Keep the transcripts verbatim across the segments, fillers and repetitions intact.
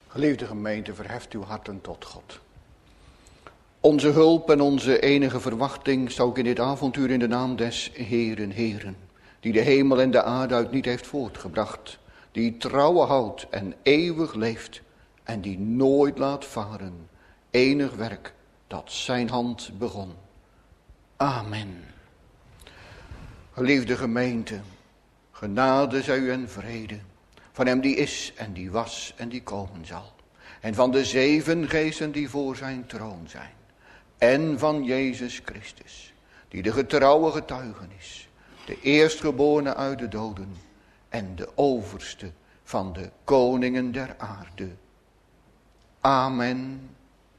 Geliefde gemeente, verheft uw harten tot God. Onze hulp en onze enige verwachting zou ik in dit avontuur in de naam des Heeren, Heeren, die de hemel en de aarde uit niet heeft voortgebracht, die trouwe houdt en eeuwig leeft en die nooit laat varen, enig werk dat zijn hand begon. Amen. Geliefde gemeente, genade zij u en vrede, van hem die is en die was en die komen zal. En van de zeven geesten die voor zijn troon zijn. En van Jezus Christus, die de getrouwe getuige is. De eerstgeborene uit de doden en de overste van de koningen der aarde. Amen.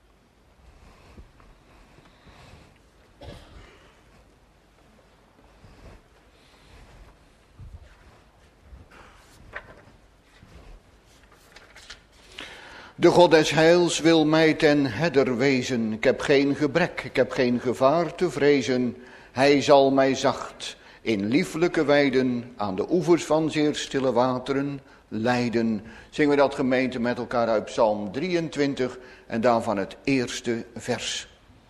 De God des heils wil mij ten herder wezen. Ik heb geen gebrek, ik heb geen gevaar te vrezen. Hij zal mij zacht in lieflijke weiden aan de oevers van zeer stille wateren leiden. Zingen we dat gemeente met elkaar uit Psalm drieëntwintig en daarvan het eerste vers.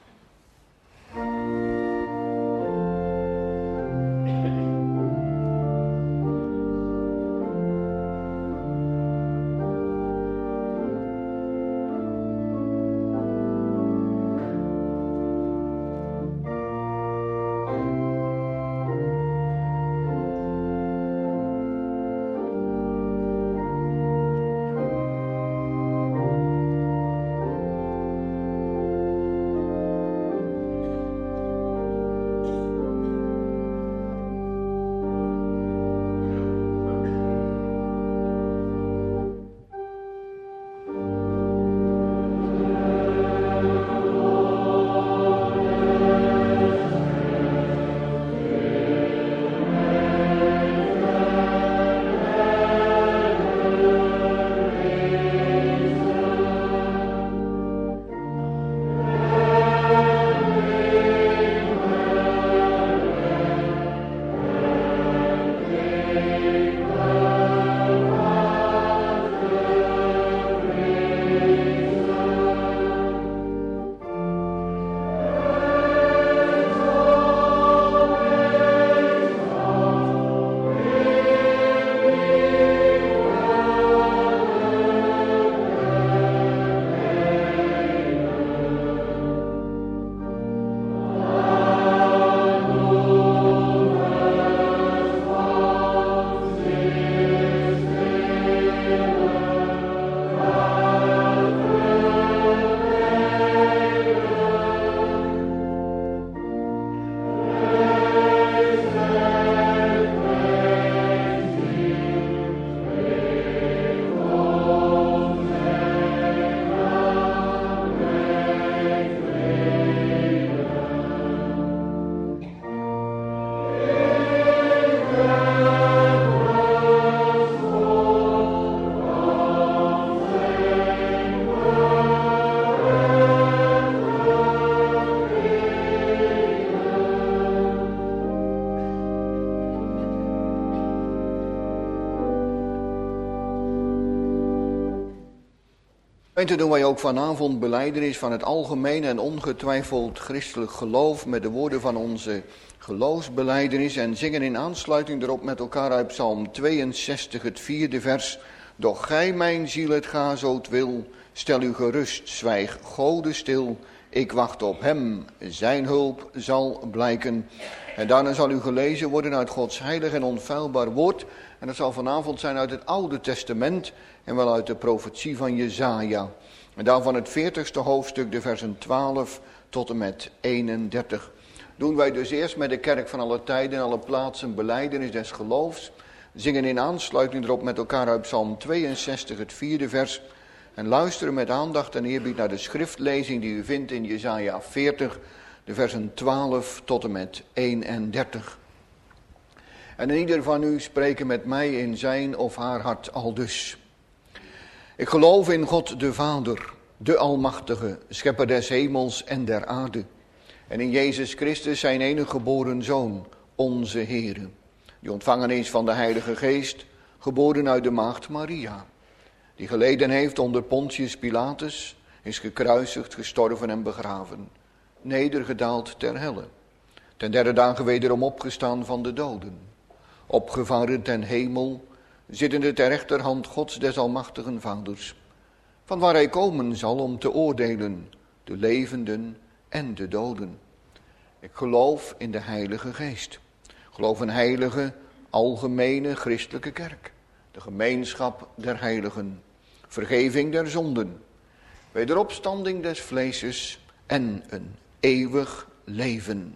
En toen doen wij ook vanavond belijdenis van het algemeen en ongetwijfeld christelijk geloof met de woorden van onze geloofsbelijdenis en zingen in aansluiting erop met elkaar uit Psalm tweeënzestig, het vierde vers. Doch gij mijn ziel het ga zo het wil, stel u gerust, zwijg Gode stil. Ik wacht op hem, zijn hulp zal blijken. En daarna zal u gelezen worden uit Gods heilig en onfeilbaar woord. En dat zal vanavond zijn uit het Oude Testament en wel uit de profetie van Jesaja. En daarvan het veertigste hoofdstuk, de versen twaalf tot en met eenendertig. Doen wij dus eerst met de kerk van alle tijden en alle plaatsen belijdenis des geloofs. Zingen in aansluiting erop met elkaar uit Psalm tweeënzestig, het vierde vers. En luisteren met aandacht en eerbied naar de schriftlezing die u vindt in Jesaja veertig, de versen twaalf tot en met eenendertig. En ieder van u spreken met mij in zijn of haar hart aldus. Ik geloof in God de Vader, de Almachtige, schepper des hemels en der aarde. En in Jezus Christus zijn enige geboren Zoon, onze Heere, die ontvangen is van de Heilige Geest, geboren uit de maagd Maria, die geleden heeft onder Pontius Pilatus, is gekruisigd, gestorven en begraven, nedergedaald ter helle, ten derde dagen wederom opgestaan van de doden, opgevaren ten hemel, zittende ter rechterhand Gods des almachtigen Vaders, van waar hij komen zal om te oordelen de levenden en de doden. Ik geloof in de Heilige Geest. Ik geloof een heilige, algemene christelijke kerk. De gemeenschap der heiligen. Vergeving der zonden. Wederopstanding des vleeses en een eeuwig leven.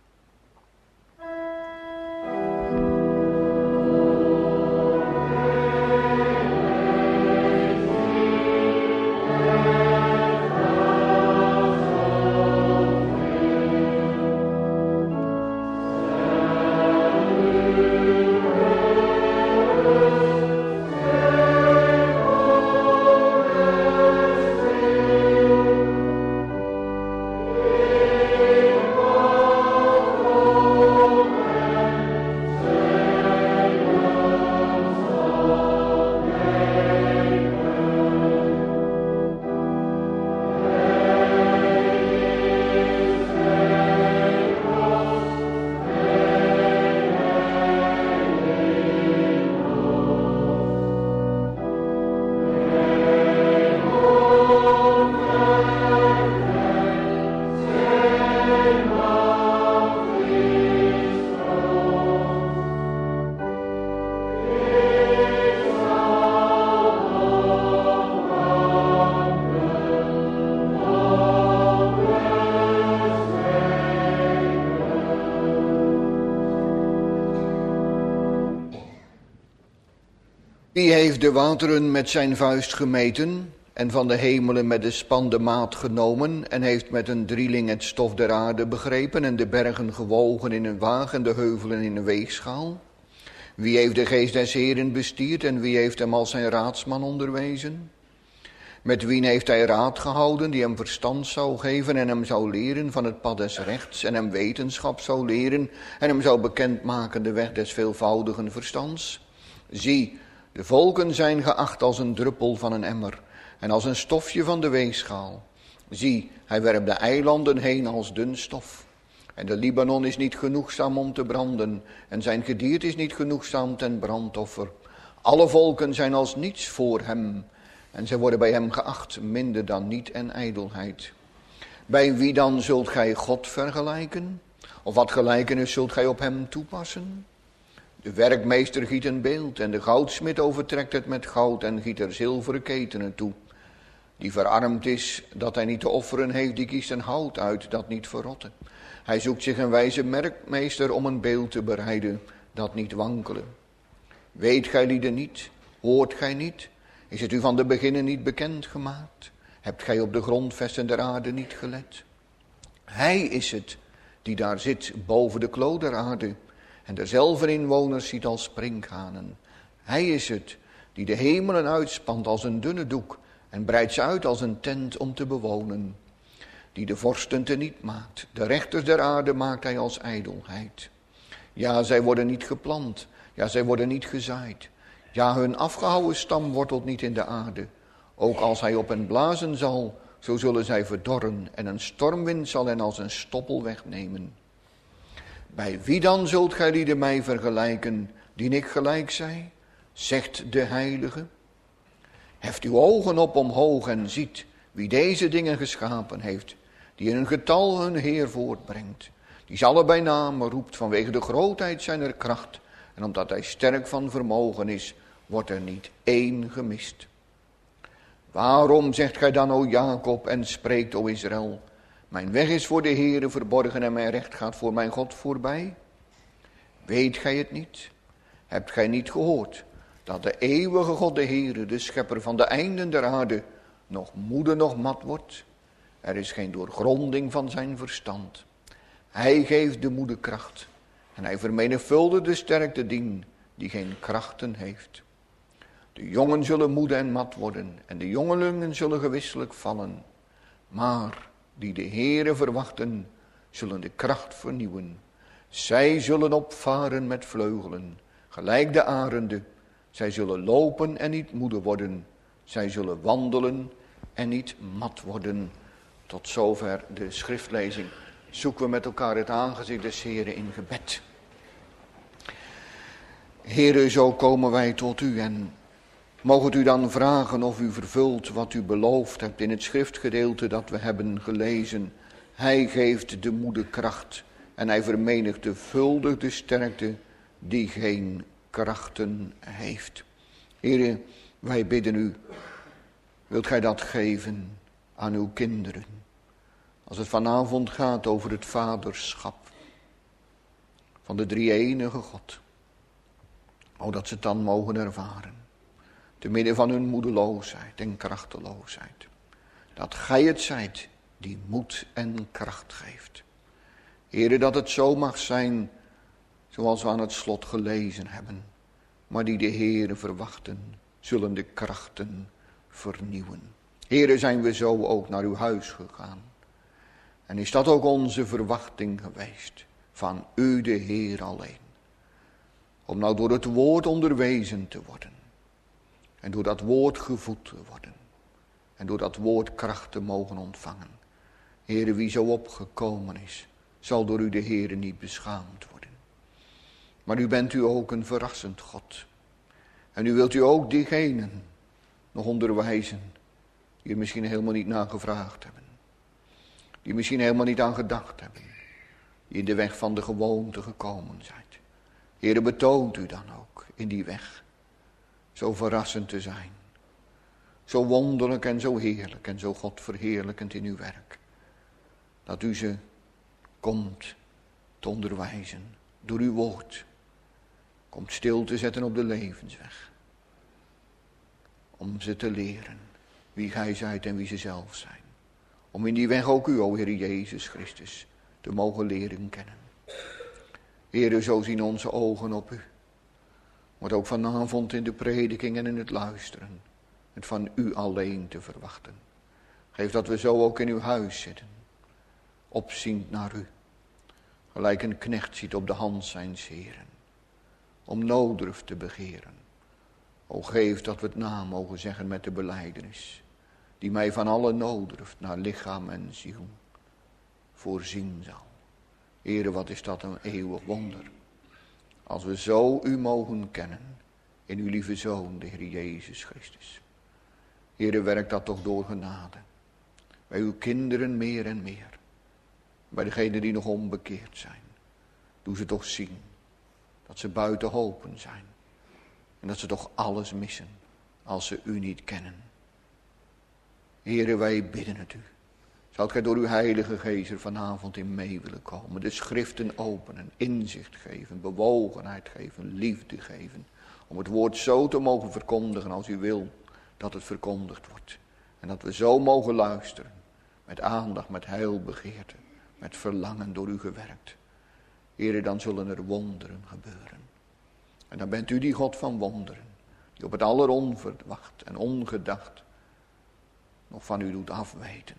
Wie heeft de wateren met zijn vuist gemeten en van de hemelen met de span de maat genomen en heeft met een drieling het stof der aarde begrepen en de bergen gewogen in een waag en de heuvelen in een weegschaal? Wie heeft de geest des Heeren bestierd en wie heeft hem als zijn raadsman onderwezen? Met wien heeft hij raad gehouden die hem verstand zou geven en hem zou leren van het pad des rechts en hem wetenschap zou leren en hem zou bekendmaken de weg des veelvoudigen verstands? Zie, de volken zijn geacht als een druppel van een emmer en als een stofje van de weegschaal. Zie, hij werpt de eilanden heen als dun stof. En de Libanon is niet genoegzaam om te branden en zijn gedierte is niet genoegzaam ten brandoffer. Alle volken zijn als niets voor hem en zij worden bij hem geacht minder dan niet en ijdelheid. Bij wie dan zult gij God vergelijken? Of wat gelijkenis zult gij op hem toepassen? De werkmeester giet een beeld en de goudsmid overtrekt het met goud en giet er zilveren ketenen toe. Die verarmd is dat hij niet te offeren heeft, die kiest een hout uit dat niet verrotte. Hij zoekt zich een wijze werkmeester om een beeld te bereiden dat niet wankelen. Weet gij lieden niet, hoort gij niet, is het u van de beginnen niet bekend gemaakt? Hebt gij op de grondvesten der aarde niet gelet? Hij is het die daar zit boven de klo der aarde en derzelfde inwoners ziet als sprinkhanen. Hij is het die de hemelen uitspant als een dunne doek en breidt ze uit als een tent om te bewonen. Die de vorsten teniet maakt, de rechters der aarde maakt hij als ijdelheid. Ja, zij worden niet geplant, ja, zij worden niet gezaaid. Ja, hun afgehouwen stam wortelt niet in de aarde. Ook als hij op hen blazen zal, zo zullen zij verdorren en een stormwind zal hen als een stoppel wegnemen. Bij wie dan zult gij lieden mij vergelijken, die ik gelijk zij? Zegt de Heilige. Heft uw ogen op omhoog en ziet wie deze dingen geschapen heeft, die in een getal hun Heer voortbrengt, die ze alle bij naam roept vanwege de grootheid zijner kracht, en omdat hij sterk van vermogen is, wordt er niet één gemist. Waarom zegt gij dan, o Jacob, en spreekt, o Israël, mijn weg is voor de Heere verborgen en mijn recht gaat voor mijn God voorbij? Weet gij het niet? Hebt gij niet gehoord dat de eeuwige God, de Heere, de schepper van de einden der aarde, nog moede nog mat wordt? Er is geen doorgronding van zijn verstand. Hij geeft de moede kracht en hij vermenigvuldigt de sterkte dien die geen krachten heeft. De jongen zullen moede en mat worden en de jongelingen zullen gewisselijk vallen. Maar die de Heere verwachten, zullen de kracht vernieuwen. Zij zullen opvaren met vleugelen, gelijk de arenden. Zij zullen lopen en niet moede worden. Zij zullen wandelen en niet mat worden. Tot zover de schriftlezing. Zoeken we met elkaar het aangezicht des Heren in gebed. Heere, zo komen wij tot u en mogen u dan vragen of u vervult wat u beloofd hebt in het schriftgedeelte dat we hebben gelezen. Hij geeft de moede kracht en hij vermenigvuldigt de sterkte die geen krachten heeft. Heere, wij bidden u, wilt gij dat geven aan uw kinderen? Als het vanavond gaat over het vaderschap van de drie-enige God. O, dat ze het dan mogen ervaren. Te midden van hun moedeloosheid en krachteloosheid. Dat gij het zijt die moed en kracht geeft. Heere, dat het zo mag zijn zoals we aan het slot gelezen hebben. Maar die de Heere verwachten, zullen de krachten vernieuwen. Heere, zijn we zo ook naar uw huis gegaan. En is dat ook onze verwachting geweest van u de Heer alleen. Om nou door het woord onderwezen te worden. En door dat woord gevoed te worden. En door dat woord kracht te mogen ontvangen. Heere, wie zo opgekomen is, zal door u de Heere niet beschaamd worden. Maar u bent u ook een verrassend God. En u wilt u ook diegenen nog onderwijzen die er misschien helemaal niet naar gevraagd hebben. Die misschien helemaal niet aan gedacht hebben. Die in de weg van de gewoonte gekomen zijn. Heere, betoont u dan ook in die weg zo verrassend te zijn. Zo wonderlijk en zo heerlijk en zo Godverheerlijkend in uw werk. Dat u ze komt te onderwijzen door uw woord. Komt stil te zetten op de levensweg. Om ze te leren wie gij zijt en wie ze zelf zijn. Om in die weg ook u, o Heer Jezus Christus, te mogen leren kennen. Heere, zo zien onze ogen op u. Maar ook vanavond in de prediking en in het luisteren. Het van u alleen te verwachten. Geef dat we zo ook in uw huis zitten. Opziend naar u. Gelijk een knecht ziet op de hand zijns Heren. Om nooddruf te begeren. O geef dat we het na mogen zeggen met de belijdenis. Die mij van alle nooddruft naar lichaam en ziel voorzien zal. Heere, wat is dat een eeuwig wonder. Als we zo u mogen kennen in uw lieve Zoon, de Heer Jezus Christus. Heere, werk dat toch door genade. Bij uw kinderen meer en meer. Bij degenen die nog onbekeerd zijn. Doe ze toch zien dat ze buiten hopen zijn. En dat ze toch alles missen als ze u niet kennen. Heere, wij bidden het u. Zou gij door uw heilige geest er vanavond in mee willen komen. De schriften openen, inzicht geven, bewogenheid geven, liefde geven. Om het woord zo te mogen verkondigen als u wil dat het verkondigd wordt. En dat we zo mogen luisteren. Met aandacht, met heilbegeerte, met verlangen door u gewerkt. Heere, dan zullen er wonderen gebeuren. En dan bent u die God van wonderen. Die op het alleronverwacht en ongedacht nog van u doet afweten.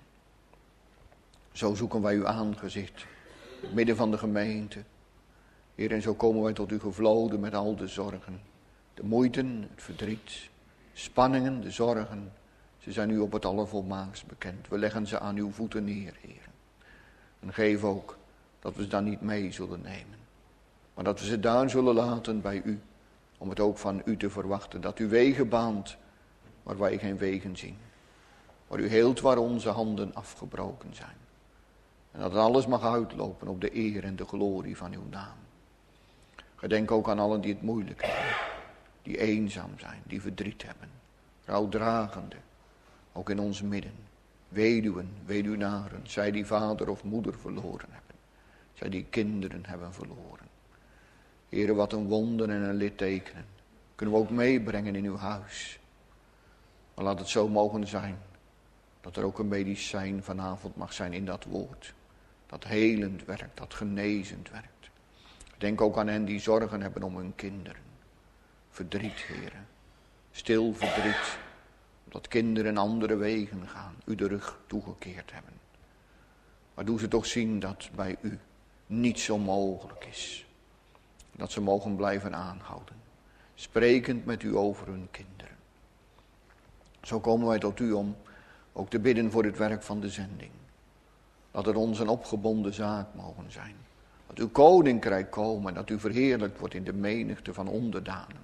Zo zoeken wij uw aangezicht. In het midden van de gemeente. Heer, en zo komen wij tot u gevloden met al de zorgen. De moeiten, het verdriet, spanningen, de zorgen. Ze zijn u op het allervolmaakst bekend. We leggen ze aan uw voeten neer, Heer. En geef ook dat we ze dan niet mee zullen nemen. Maar dat we ze daar zullen laten bij u. Om het ook van u te verwachten. Dat u wegen baant waar wij geen wegen zien. Waar u heelt waar onze handen afgebroken zijn. En dat alles mag uitlopen op de eer en de glorie van uw naam. Gedenk ook aan allen die het moeilijk hebben. Die eenzaam zijn, die verdriet hebben. Rouwdragende, ook in ons midden. Weduwen, weduwnaren, zij die vader of moeder verloren hebben. Zij die kinderen hebben verloren. Heere, wat een wonder en een littekenen. Kunnen we ook meebrengen in uw huis. Maar laat het zo mogen zijn. Dat er ook een medicijn vanavond mag zijn in dat woord. Dat helend werkt, dat genezend werkt. Denk ook aan hen die zorgen hebben om hun kinderen. Verdriet, heren. Stil verdriet. Omdat kinderen andere wegen gaan. U de rug toegekeerd hebben. Maar doe ze toch zien dat bij u niets onmogelijk is. Dat ze mogen blijven aanhouden. Sprekend met u over hun kinderen. Zo komen wij tot u om ook te bidden voor het werk van de zending. Dat het ons een opgebonden zaak mogen zijn. Dat uw koninkrijk komen en dat u verheerlijkt wordt in de menigte van onderdanen.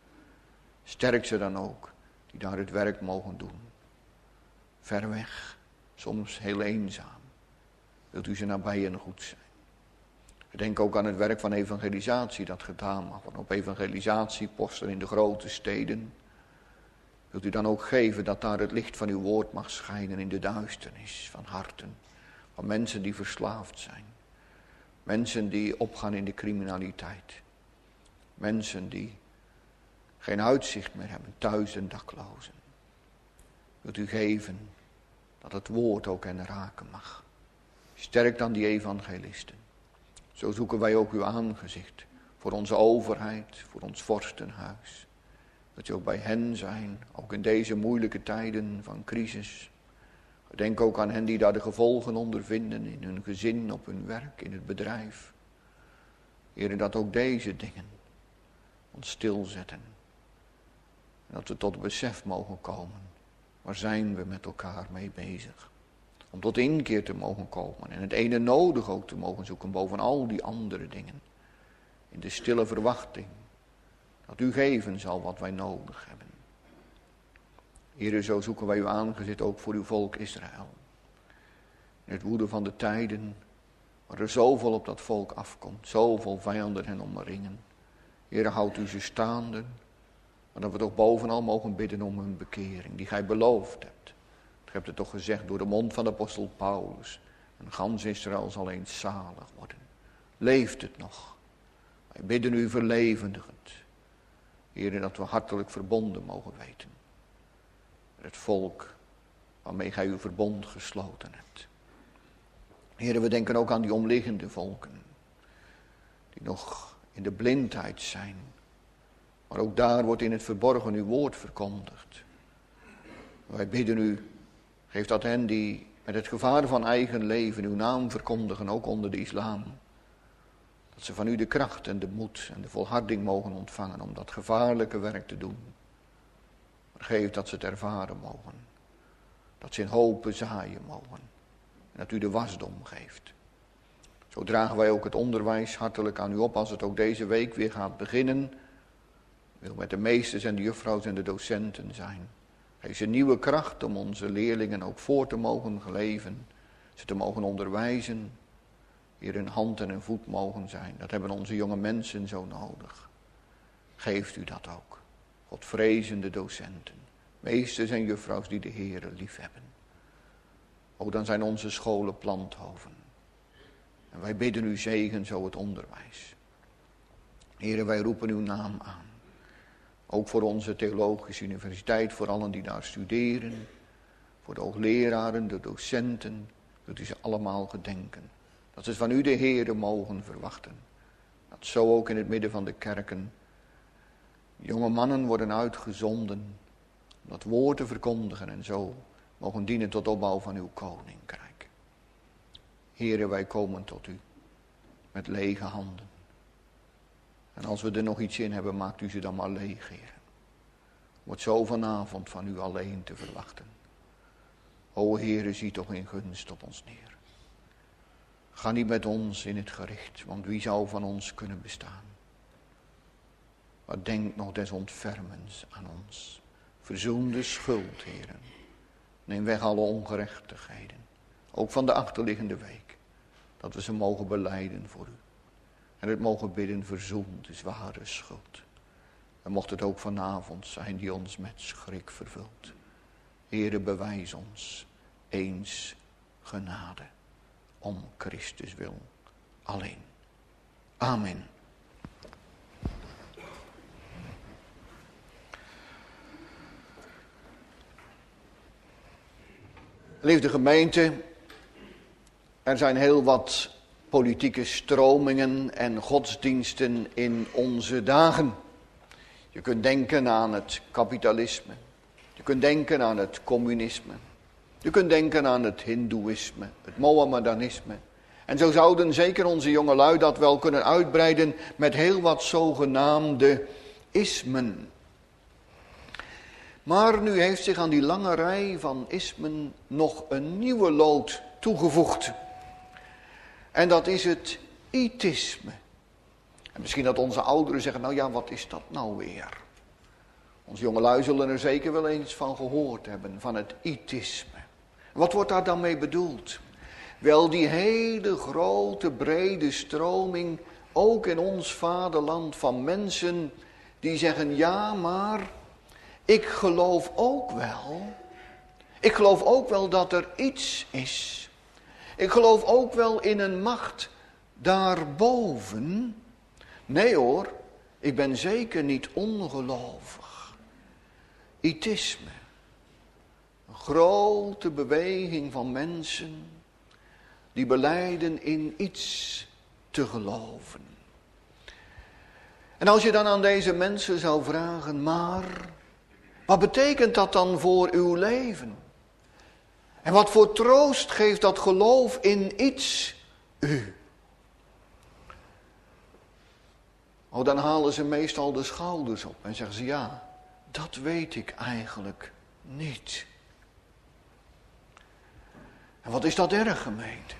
Sterk ze dan ook, die daar het werk mogen doen. Ver weg, soms heel eenzaam. Wilt u ze nabij en goed zijn. Denk ook aan het werk van evangelisatie dat gedaan mag worden. Op evangelisatieposten in de grote steden. Wilt u dan ook geven dat daar het licht van uw woord mag schijnen in de duisternis van harten. Van mensen die verslaafd zijn. Mensen die opgaan in de criminaliteit. Mensen die geen uitzicht meer hebben, thuis en daklozen. Wilt u geven dat het woord ook hen raken mag. Sterk dan die evangelisten. Zo zoeken wij ook uw aangezicht voor onze overheid, voor ons vorstenhuis. Dat u ook bij hen zijn, ook in deze moeilijke tijden van crisis. Denk ook aan hen die daar de gevolgen ondervinden in hun gezin, op hun werk, in het bedrijf. Heer, dat ook deze dingen ons stilzetten. En dat we tot besef mogen komen. Waar zijn we met elkaar mee bezig? Om tot inkeer te mogen komen en het ene nodig ook te mogen zoeken boven al die andere dingen. In de stille verwachting dat u geven zal wat wij nodig hebben. Heere, zo zoeken wij uw aangezicht ook voor uw volk Israël. In het woede van de tijden, waar er zoveel op dat volk afkomt, zoveel vijanden hen omringen. Heere, houd u ze staande, maar dat we toch bovenal mogen bidden om hun bekering, die gij beloofd hebt. U hebt het toch gezegd door de mond van de apostel Paulus. En gans Israël zal eens zalig worden. Leeft het nog? Wij bidden u verlevendig het. Heer, dat we hartelijk verbonden mogen weten. Met het volk waarmee gij uw verbond gesloten hebt. Heer, we denken ook aan die omliggende volken. Die nog in de blindheid zijn. Maar ook daar wordt in het verborgen uw woord verkondigd. Wij bidden u. Geef dat hen die met het gevaar van eigen leven uw naam verkondigen, ook onder de islam. Dat ze van u de kracht en de moed en de volharding mogen ontvangen om dat gevaarlijke werk te doen. Maar geef dat ze het ervaren mogen. Dat ze in hopen zaaien mogen. En dat u de wasdom geeft. Zo dragen wij ook het onderwijs hartelijk aan u op als het ook deze week weer gaat beginnen. Wil met de meesters en de juffrouws en de docenten zijn. Geef ze nieuwe kracht om onze leerlingen ook voor te mogen leven. Ze te mogen onderwijzen. Hier een hand en een voet mogen zijn. Dat hebben onze jonge mensen zo nodig. Geeft u dat ook. Godvrezende docenten. Meesters en juffrouws die de Heere lief hebben. Ook dan zijn onze scholen planthoven. En wij bidden u zegen zo het onderwijs. Heere, wij roepen uw naam aan. Ook voor onze theologische universiteit, voor allen die daar studeren. Voor de hoogleraren, de docenten. Dat u ze allemaal gedenken. Dat ze van u de Heere mogen verwachten. Dat zo ook in het midden van de kerken. Jonge mannen worden uitgezonden. Om dat woord te verkondigen en zo mogen dienen tot opbouw van uw koninkrijk. Heere, wij komen tot u. Met lege handen. En als we er nog iets in hebben, maakt u ze dan maar leeg, Heer. Wordt zo vanavond van u alleen te verwachten. O Heere, zie toch in gunst op ons neer. Ga niet met ons in het gericht, want wie zou van ons kunnen bestaan? Maar denk nog des ontfermens aan ons. Verzoen de schuld, Heeren. Neem weg alle ongerechtigheden. Ook van de achterliggende week. Dat we ze mogen belijden voor u. En het mogen bidden, verzoen de zware schuld. En mocht het ook vanavond zijn die ons met schrik vervult. Heere, bewijs ons eens genade. Om Christus wil alleen. Amen. Lieve gemeente, er zijn heel wat politieke stromingen en godsdiensten in onze dagen. Je kunt denken aan het kapitalisme. Je kunt denken aan het communisme. Je kunt denken aan het hindoeïsme, het mohammedanisme. En zo zouden zeker onze jongelui dat wel kunnen uitbreiden met heel wat zogenaamde ismen. Maar nu heeft zich aan die lange rij van ismen nog een nieuwe lood toegevoegd. En dat is het itisme. En misschien dat onze ouderen zeggen, nou ja, wat is dat nou weer? Onze jongelui zullen er zeker wel eens van gehoord hebben, van het itisme. Wat wordt daar dan mee bedoeld? Wel, die hele grote, brede stroming, ook in ons vaderland, van mensen die zeggen, ja, maar ik geloof ook wel. Ik geloof ook wel dat er iets is. Ik geloof ook wel in een macht daarboven. Nee hoor, ik ben zeker niet ongelovig. Itisme. Een grote beweging van mensen die belijden in iets te geloven. En als je dan aan deze mensen zou vragen, maar wat betekent dat dan voor uw leven? En wat voor troost geeft dat geloof in iets u? Oh, dan halen ze meestal de schouders op en zeggen ze, ja, dat weet ik eigenlijk niet. En wat is dat erg, gemeente?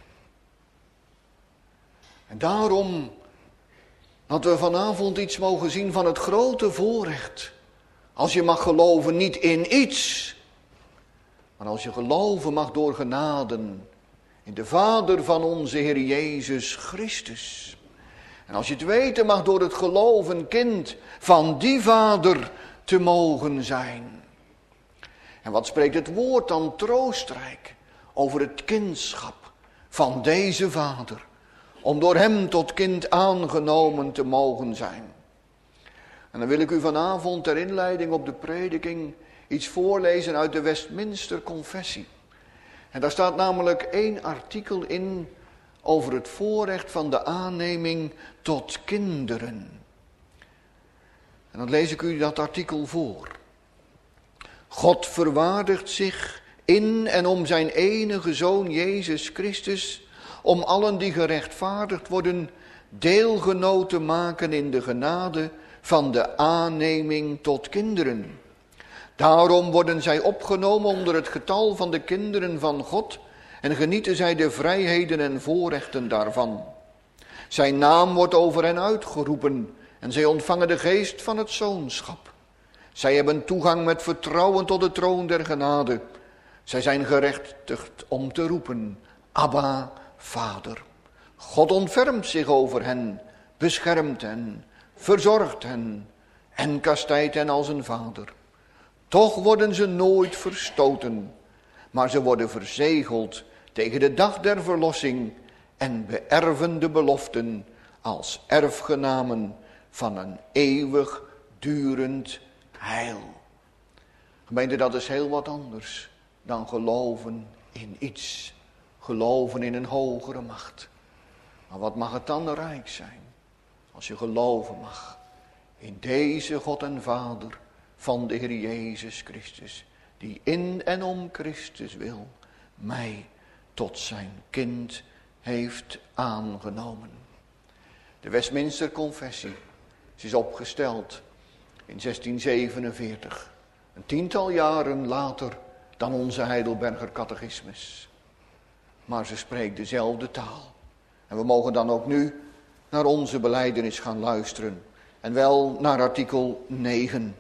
En daarom dat we vanavond iets mogen zien van het grote voorrecht. Als je mag geloven niet in iets, maar als je geloven mag door genaden in de Vader van onze Heer Jezus Christus. En als je het weten mag door het geloven kind van die Vader te mogen zijn. En wat spreekt het woord dan troostrijk over het kindschap van deze Vader. Om door hem tot kind aangenomen te mogen zijn. En dan wil ik u vanavond ter inleiding op de prediking iets voorlezen uit de Westminster Confessie. En daar staat namelijk één artikel in over het voorrecht van de aanneming tot kinderen. En dan lees ik u dat artikel voor. God verwaardigt zich in en om zijn enige Zoon Jezus Christus, om allen die gerechtvaardigd worden, deelgenoot te maken in de genade van de aanneming tot kinderen. Daarom worden zij opgenomen onder het getal van de kinderen van God en genieten zij de vrijheden en voorrechten daarvan. Zijn naam wordt over hen uitgeroepen en zij ontvangen de geest van het zoonschap. Zij hebben toegang met vertrouwen tot de troon der genade. Zij zijn gerechtigd om te roepen, Abba, Vader. God ontfermt zich over hen, beschermt hen, verzorgt hen en kastijdt hen als een vader. Toch worden ze nooit verstoten, maar ze worden verzegeld tegen de dag der verlossing en beërven de beloften als erfgenamen van een eeuwig durend heil. Gemeente, dat is heel wat anders dan geloven in iets. Geloven in een hogere macht. Maar wat mag het dan rijk zijn als je geloven mag in deze God en Vader van de Heer Jezus Christus, die in en om Christus wil mij tot zijn kind heeft aangenomen. De Westminster Confessie is opgesteld in zestien zevenenveertig, een tiental jaren later dan onze Heidelberger catechismus. Maar ze spreekt dezelfde taal. En we mogen dan ook nu naar onze belijdenis gaan luisteren. En wel naar artikel negen.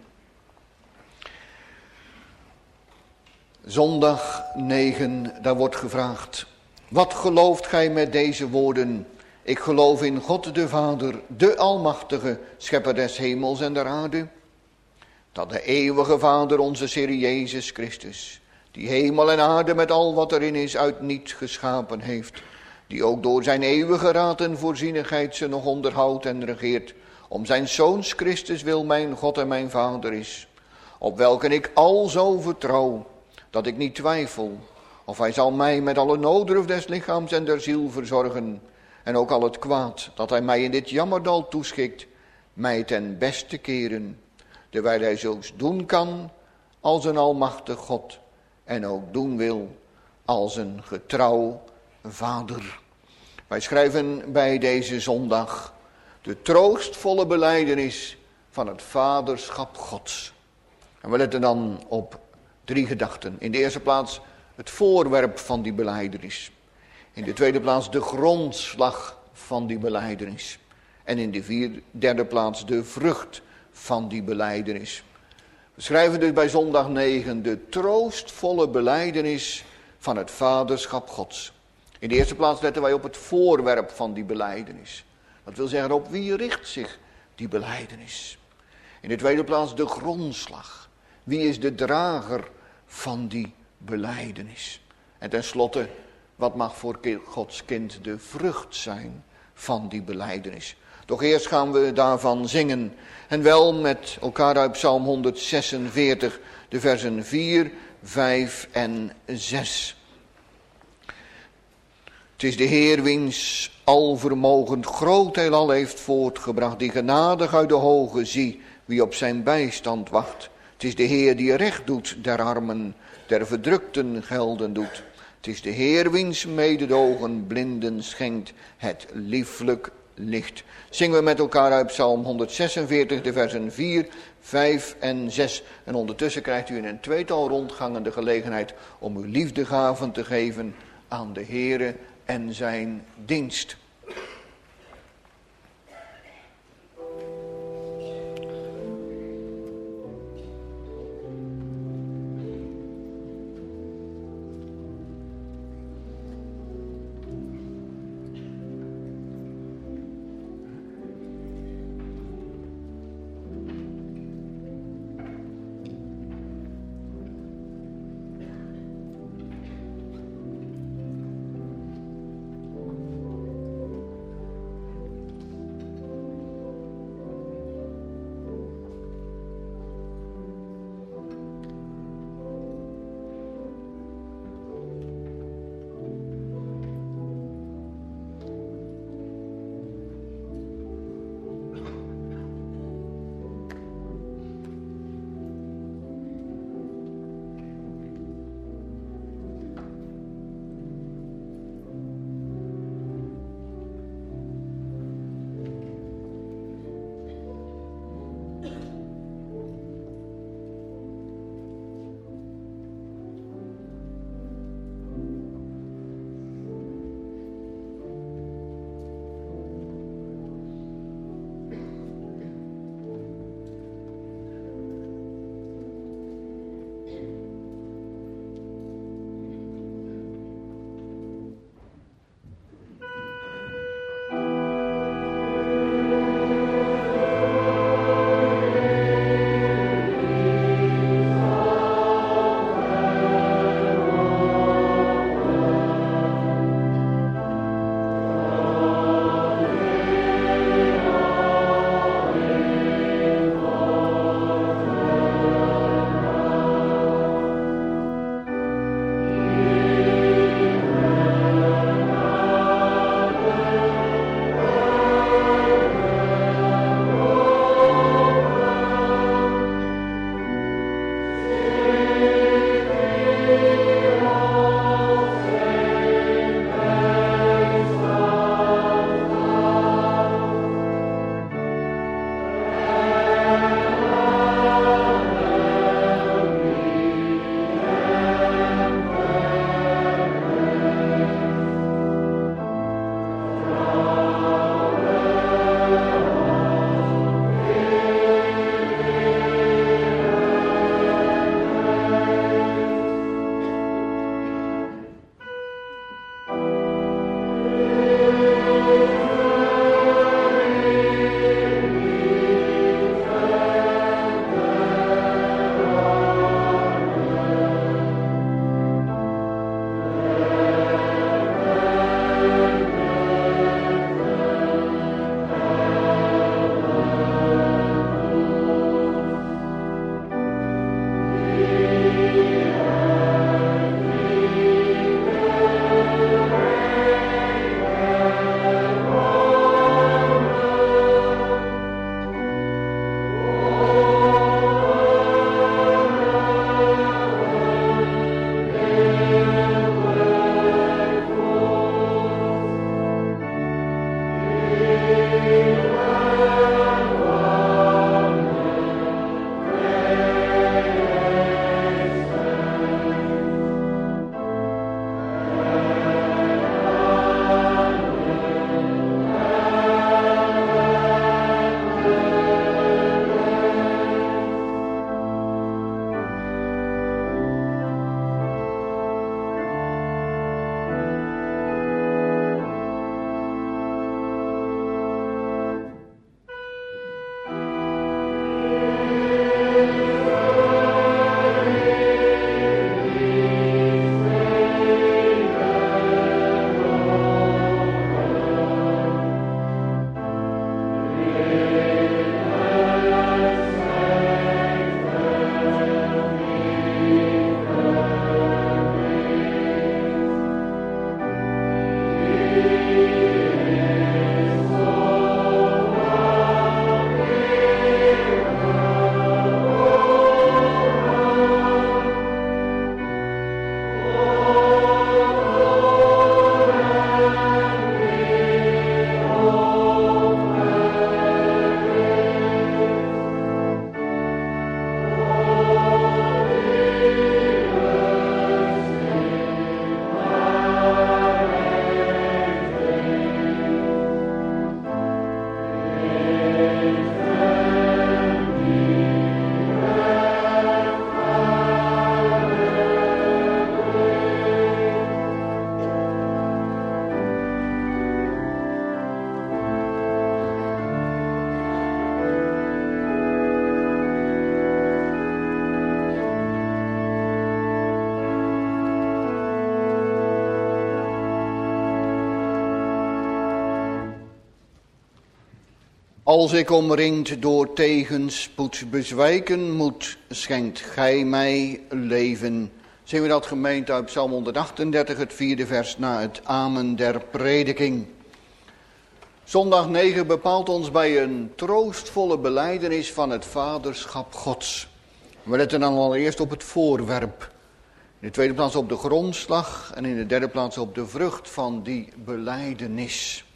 Zondag negen, daar wordt gevraagd: wat gelooft gij met deze woorden? Ik geloof in God de Vader, de Almachtige, schepper des hemels en der aarde. Dat de eeuwige Vader, onze Heer Jezus Christus, die hemel en aarde met al wat erin is uit niets geschapen heeft, die ook door zijn eeuwige raad en voorzienigheid ze nog onderhoudt en regeert, om zijn Zoons Christus wil mijn God en mijn Vader is, op welke ik al zo vertrouw, dat ik niet twijfel, of hij zal mij met alle noodruf des lichaams en der ziel verzorgen, en ook al het kwaad dat hij mij in dit jammerdal toeschikt, mij ten beste keren, terwijl hij zulks doen kan als een almachtig God, en ook doen wil als een getrouw Vader. Wij schrijven bij deze zondag de troostvolle belijdenis van het vaderschap Gods. En we letten dan op drie gedachten. In de eerste plaats het voorwerp van die belijdenis. In de tweede plaats de grondslag van die belijdenis. En in de vierde, derde plaats de vrucht van die belijdenis. We schrijven dus bij zondag negen de troostvolle belijdenis van het vaderschap Gods. In de eerste plaats letten wij op het voorwerp van die belijdenis. Dat wil zeggen, op wie richt zich die belijdenis. In de tweede plaats de grondslag. Wie is de drager van die belijdenis? En tenslotte, wat mag voor Gods kind de vrucht zijn van die belijdenis? Doch eerst gaan we daarvan zingen. En wel met elkaar uit Psalm honderdzesenveertig, de versen vier, vijf en zes. Het is de Heer wiens alvermogend groot heelal heeft voortgebracht, die genadig uit de hoge zie, wie op zijn bijstand wacht. Het is de Heer die recht doet der armen, der verdrukten gelden doet. Het is de Heer wiens mededogen blinden schenkt het lieflijk licht. Zingen we met elkaar uit Psalm honderdzesenveertig, de versen vier, vijf en zes. En ondertussen krijgt u in een tweetal rondgangen de gelegenheid om uw liefdegaven te geven aan de Heere en zijn dienst. Als ik omringd door tegenspoed bezwijken moet, schenkt gij mij leven. Zien we dat gemeente uit Psalm honderdachtendertig, het vierde vers na het amen der prediking. Zondag negen bepaalt ons bij een troostvolle belijdenis van het vaderschap Gods. We letten dan allereerst op het voorwerp. In de tweede plaats op de grondslag en in de derde plaats op de vrucht van die belijdenis.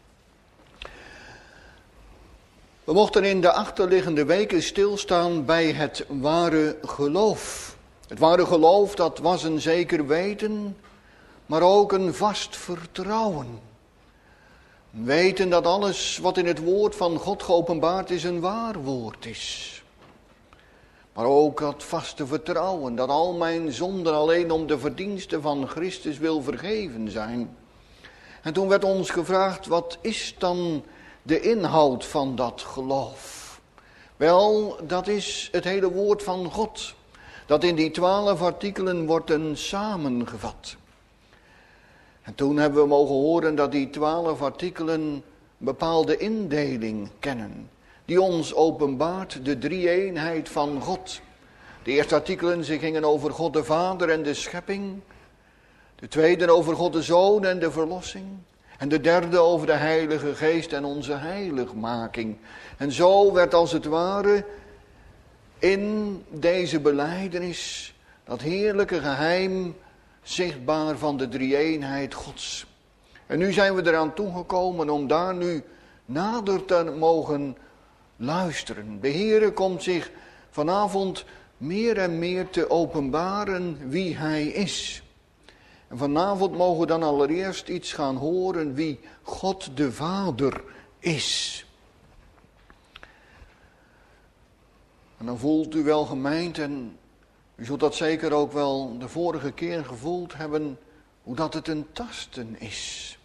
We mochten in de achterliggende weken stilstaan bij het ware geloof. Het ware geloof, dat was een zeker weten, maar ook een vast vertrouwen. Weten dat alles wat in het woord van God geopenbaard is, een waar woord is. Maar ook dat vaste vertrouwen, dat al mijn zonden alleen om de verdiensten van Christus wil vergeven zijn. En toen werd ons gevraagd, wat is dan de inhoud van dat geloof? Wel, dat is het hele woord van God, dat in die twaalf artikelen wordt een samengevat. En toen hebben we mogen horen dat die twaalf artikelen een bepaalde indeling kennen, die ons openbaart de drie-eenheid van God. De eerste artikelen, ze gingen over God de Vader en de schepping. De tweede over God de Zoon en de verlossing. En de derde over de Heilige Geest en onze heiligmaking. En zo werd als het ware in deze belijdenis dat heerlijke geheim zichtbaar van de drie-eenheid Gods. En nu zijn we eraan toegekomen om daar nu nader te mogen luisteren. De Heere komt zich vanavond meer en meer te openbaren wie Hij is. En vanavond mogen we dan allereerst iets gaan horen wie God de Vader is. En dan voelt u wel gemeend, en u zult dat zeker ook wel de vorige keer gevoeld hebben, hoe dat het een tasten is.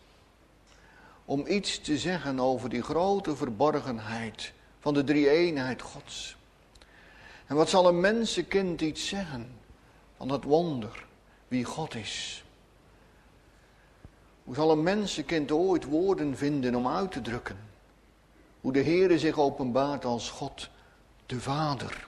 Om iets te zeggen over die grote verborgenheid van de drie-eenheid Gods. En wat zal een mensenkind iets zeggen van dat wonder wie God is? Hoe zal een mensenkind ooit woorden vinden om uit te drukken hoe de Heere zich openbaart als God de Vader?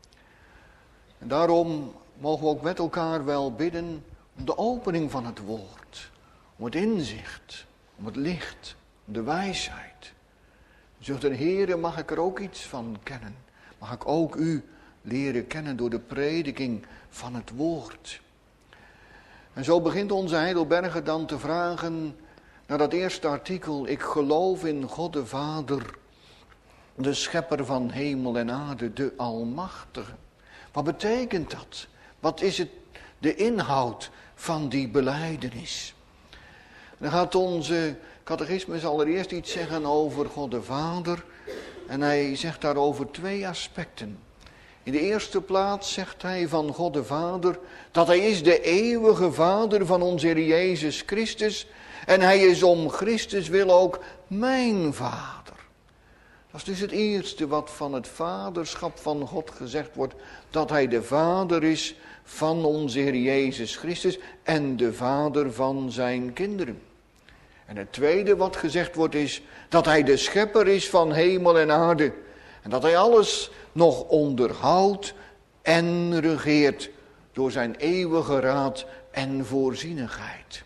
En daarom mogen we ook met elkaar wel bidden om de opening van het woord, om het inzicht, om het licht, om de wijsheid. Zegt de Heere, mag ik er ook iets van kennen? Mag ik ook u leren kennen door de prediking van het woord? En zo begint onze Heidelberger dan te vragen naar dat eerste artikel. Ik geloof in God de Vader, de schepper van hemel en aarde, de Almachtige. Wat betekent dat? Wat is het, de inhoud van die belijdenis? Dan gaat onze catechismus allereerst iets zeggen over God de Vader. En hij zegt daarover twee aspecten. In de eerste plaats zegt hij van God de Vader dat hij is de eeuwige Vader van onze Heer Jezus Christus. En hij is om Christus wil ook mijn Vader. Dat is dus het eerste wat van het vaderschap van God gezegd wordt. Dat hij de Vader is van onze Heer Jezus Christus en de Vader van zijn kinderen. En het tweede wat gezegd wordt is dat hij de schepper is van hemel en aarde. En dat hij alles nog onderhoudt en regeert door zijn eeuwige raad en voorzienigheid.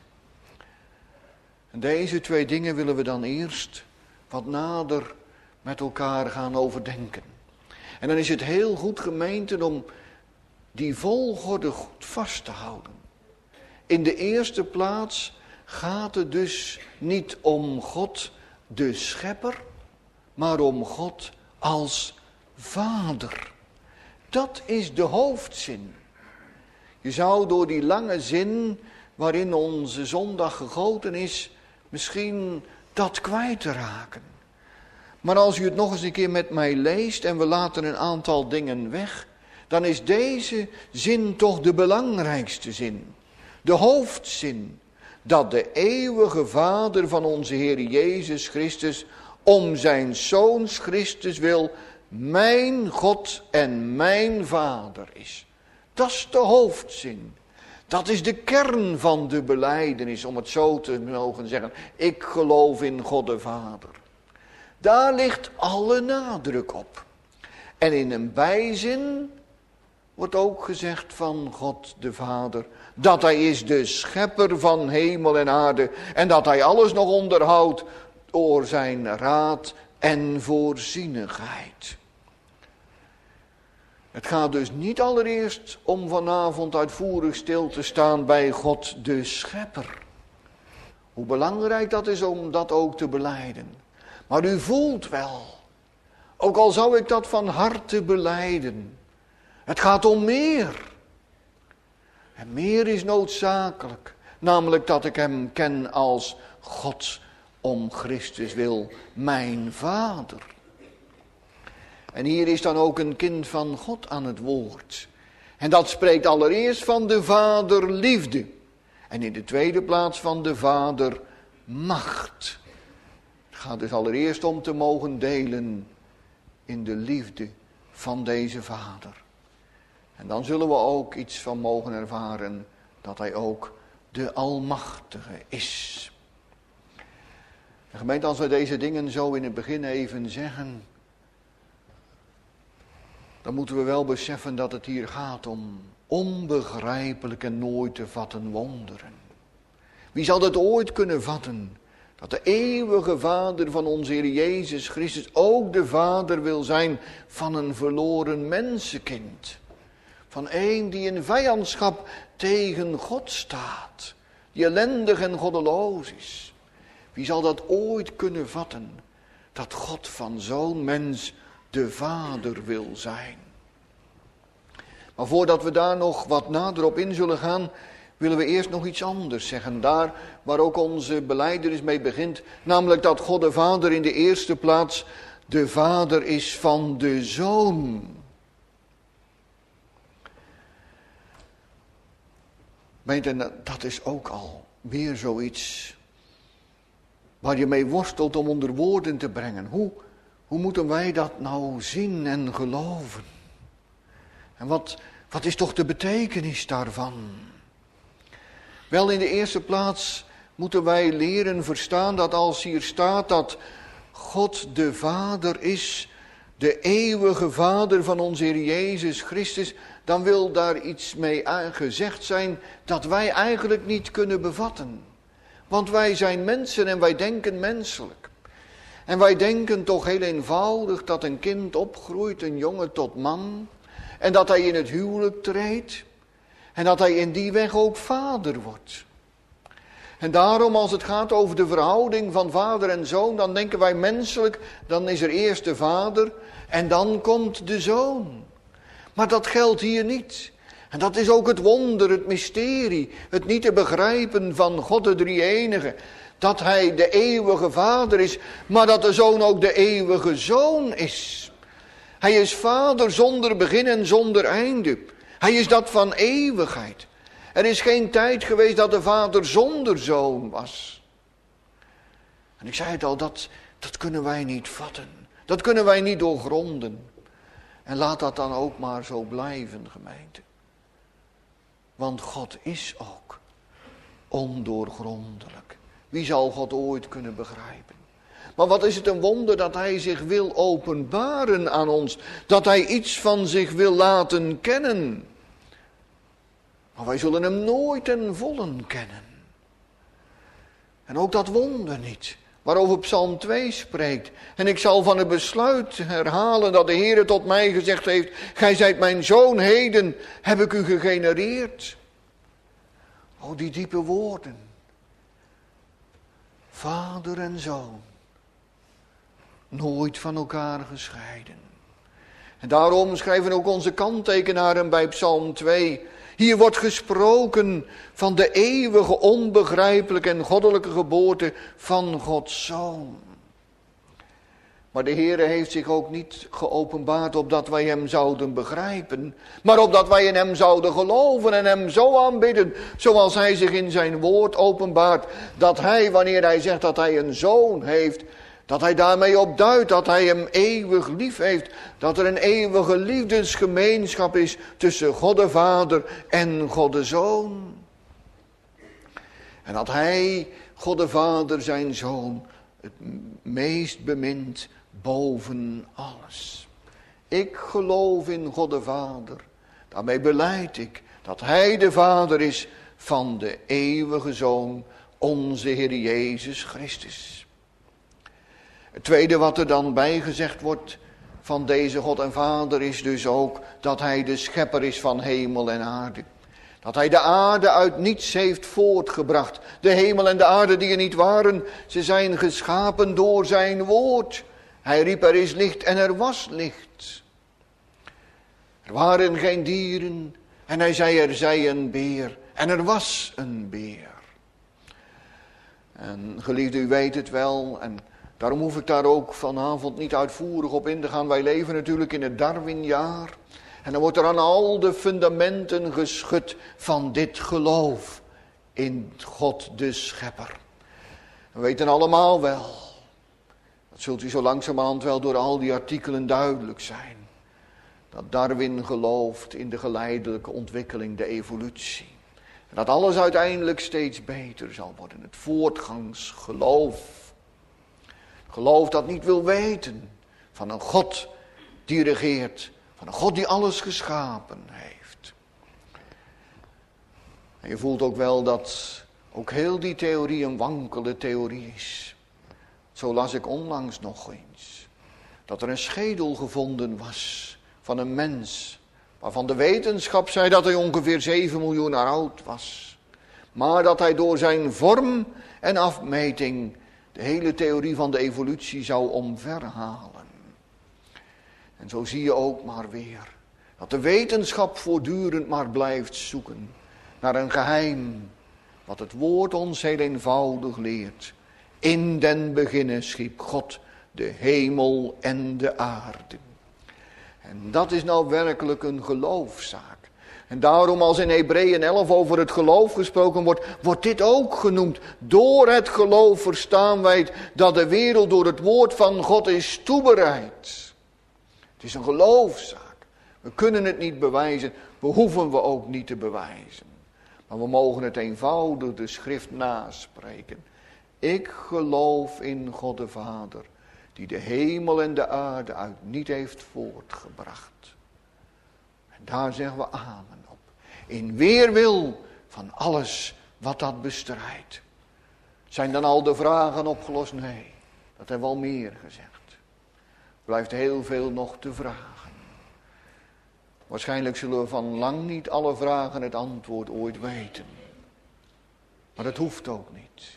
En deze twee dingen willen we dan eerst wat nader met elkaar gaan overdenken. En dan is het heel goed, gemeenten, om die volgorde goed vast te houden. In de eerste plaats gaat het dus niet om God de schepper, maar om God als Vader. Dat is de hoofdzin. Je zou door die lange zin waarin onze zondag gegoten is, misschien dat kwijt te raken. Maar als u het nog eens een keer met mij leest en we laten een aantal dingen weg, dan is deze zin toch de belangrijkste zin. De hoofdzin. Dat de eeuwige Vader van onze Heer Jezus Christus om zijn Zoons Christus wil mijn God en mijn Vader is. Dat is de hoofdzin. Dat is de kern van de belijdenis, om het zo te mogen zeggen. Ik geloof in God de Vader. Daar ligt alle nadruk op. En in een bijzin wordt ook gezegd van God de Vader, dat hij is de schepper van hemel en aarde en dat hij alles nog onderhoudt door zijn raad en voorzienigheid. Het gaat dus niet allereerst om vanavond uitvoerig stil te staan bij God de schepper. Hoe belangrijk dat is om dat ook te belijden. Maar u voelt wel, ook al zou ik dat van harte belijden, het gaat om meer. En meer is noodzakelijk, namelijk dat ik hem ken als God om Christus wil, mijn Vader. En hier is dan ook een kind van God aan het woord. En dat spreekt allereerst van de vaderliefde. En in de tweede plaats van de vadermacht. Het gaat dus allereerst om te mogen delen in de liefde van deze vader. En dan zullen we ook iets van mogen ervaren dat hij ook de Almachtige is. En gemeente, als we deze dingen zo in het begin even zeggen, dan moeten we wel beseffen dat het hier gaat om onbegrijpelijke, nooit te vatten wonderen. Wie zal dat ooit kunnen vatten? Dat de eeuwige Vader van onze Heer Jezus Christus ook de Vader wil zijn van een verloren mensenkind. Van een die in vijandschap tegen God staat. Die ellendig en goddeloos is. Wie zal dat ooit kunnen vatten? Dat God van zo'n mens de Vader wil zijn. Maar voordat we daar nog wat nader op in zullen gaan, willen we eerst nog iets anders zeggen. Daar waar ook onze belijdenis mee begint. Namelijk dat God de Vader in de eerste plaats de Vader is van de Zoon. Dat is ook al weer zoiets waar je mee worstelt om onder woorden te brengen. Hoe, hoe moeten wij dat nou zien en geloven? En wat, wat is toch de betekenis daarvan? Wel, in de eerste plaats moeten wij leren verstaan dat als hier staat dat God de Vader is, de eeuwige Vader van onze Heer Jezus Christus, dan wil daar iets mee gezegd zijn dat wij eigenlijk niet kunnen bevatten. Want wij zijn mensen en wij denken menselijk. En wij denken toch heel eenvoudig dat een kind opgroeit, een jongen tot man, en dat hij in het huwelijk treedt, en dat hij in die weg ook vader wordt. En daarom, als het gaat over de verhouding van vader en zoon, dan denken wij menselijk, dan is er eerst de vader en dan komt de zoon. Maar dat geldt hier niet. En dat is ook het wonder, het mysterie, het niet te begrijpen van God de drie-enige. Dat hij de eeuwige vader is, maar dat de zoon ook de eeuwige zoon is. Hij is vader zonder begin en zonder einde. Hij is dat van eeuwigheid. Er is geen tijd geweest dat de vader zonder zoon was. En ik zei het al, dat, dat kunnen wij niet vatten. Dat kunnen wij niet doorgronden. En laat dat dan ook maar zo blijven, gemeente. Want God is ook ondoorgrondelijk. Wie zal God ooit kunnen begrijpen? Maar wat is het een wonder dat hij zich wil openbaren aan ons. Dat hij iets van zich wil laten kennen. Maar wij zullen hem nooit ten volle kennen. En ook dat wonder niet. Waarover Psalm twee spreekt. En ik zal van het besluit herhalen dat de Heer tot mij gezegd heeft. Gij zijt mijn zoon, heden heb ik u gegenereerd. O, die diepe woorden. Vader en zoon. Nooit van elkaar gescheiden. En daarom schrijven ook onze kanttekenaren bij Psalm twee. Hier wordt gesproken van de eeuwige, onbegrijpelijke en goddelijke geboorte van Gods Zoon. Maar de Heere heeft zich ook niet geopenbaard opdat wij hem zouden begrijpen, maar opdat wij in hem zouden geloven en hem zo aanbidden, zoals hij zich in zijn woord openbaart, dat hij, wanneer hij zegt dat hij een zoon heeft, dat hij daarmee op duidt dat hij hem eeuwig lief heeft. Dat er een eeuwige liefdesgemeenschap is tussen God de Vader en God de Zoon. En dat hij, God de Vader, zijn Zoon, het meest bemind boven alles. Ik geloof in God de Vader. Daarmee belijd ik dat Hij de Vader is van de eeuwige Zoon, onze Heer Jezus Christus. Het tweede wat er dan bijgezegd wordt van deze God en Vader is dus ook dat Hij de schepper is van hemel en aarde. Dat Hij de aarde uit niets heeft voortgebracht. De hemel en de aarde die er niet waren, ze zijn geschapen door zijn woord. Hij riep er is licht en er was licht. Er waren geen dieren en hij zei er zij een beer en er was een beer. En geliefde, u weet het wel en daarom hoef ik daar ook vanavond niet uitvoerig op in te gaan. Wij leven natuurlijk in het Darwinjaar. En dan wordt er aan al de fundamenten geschud van dit geloof in God de Schepper. We weten allemaal wel, dat zult u zo langzamerhand wel door al die artikelen duidelijk zijn, dat Darwin gelooft in de geleidelijke ontwikkeling, de evolutie. En dat alles uiteindelijk steeds beter zal worden. Het voortgangsgeloof. Geloof dat niet wil weten van een God die regeert. Van een God die alles geschapen heeft. En je voelt ook wel dat ook heel die theorie een wankele theorie is. Zo las ik onlangs nog eens. Dat er een schedel gevonden was van een mens. Waarvan de wetenschap zei dat hij ongeveer zeven miljoen jaar oud was. Maar dat hij door zijn vorm en afmeting de hele theorie van de evolutie zou omverhalen. En zo zie je ook maar weer dat de wetenschap voortdurend maar blijft zoeken naar een geheim. Wat het woord ons heel eenvoudig leert. In den beginne schiep God de hemel en de aarde. En dat is nou werkelijk een geloofszaak. En daarom als in Hebreeën elf over het geloof gesproken wordt, wordt dit ook genoemd. Door het geloof verstaan wij dat de wereld door het woord van God is toebereid. Het is een geloofszaak. We kunnen het niet bewijzen, we hoeven we ook niet te bewijzen. Maar we mogen het eenvoudig de schrift naspreken. Ik geloof in God de Vader, die de hemel en de aarde uit niet heeft voortgebracht. En daar zeggen we amen op. In weerwil van alles wat dat bestrijdt. Zijn dan al de vragen opgelost? Nee, dat hebben we al meer gezegd. Er blijft heel veel nog te vragen. Waarschijnlijk zullen we van lang niet alle vragen het antwoord ooit weten. Maar dat hoeft ook niet.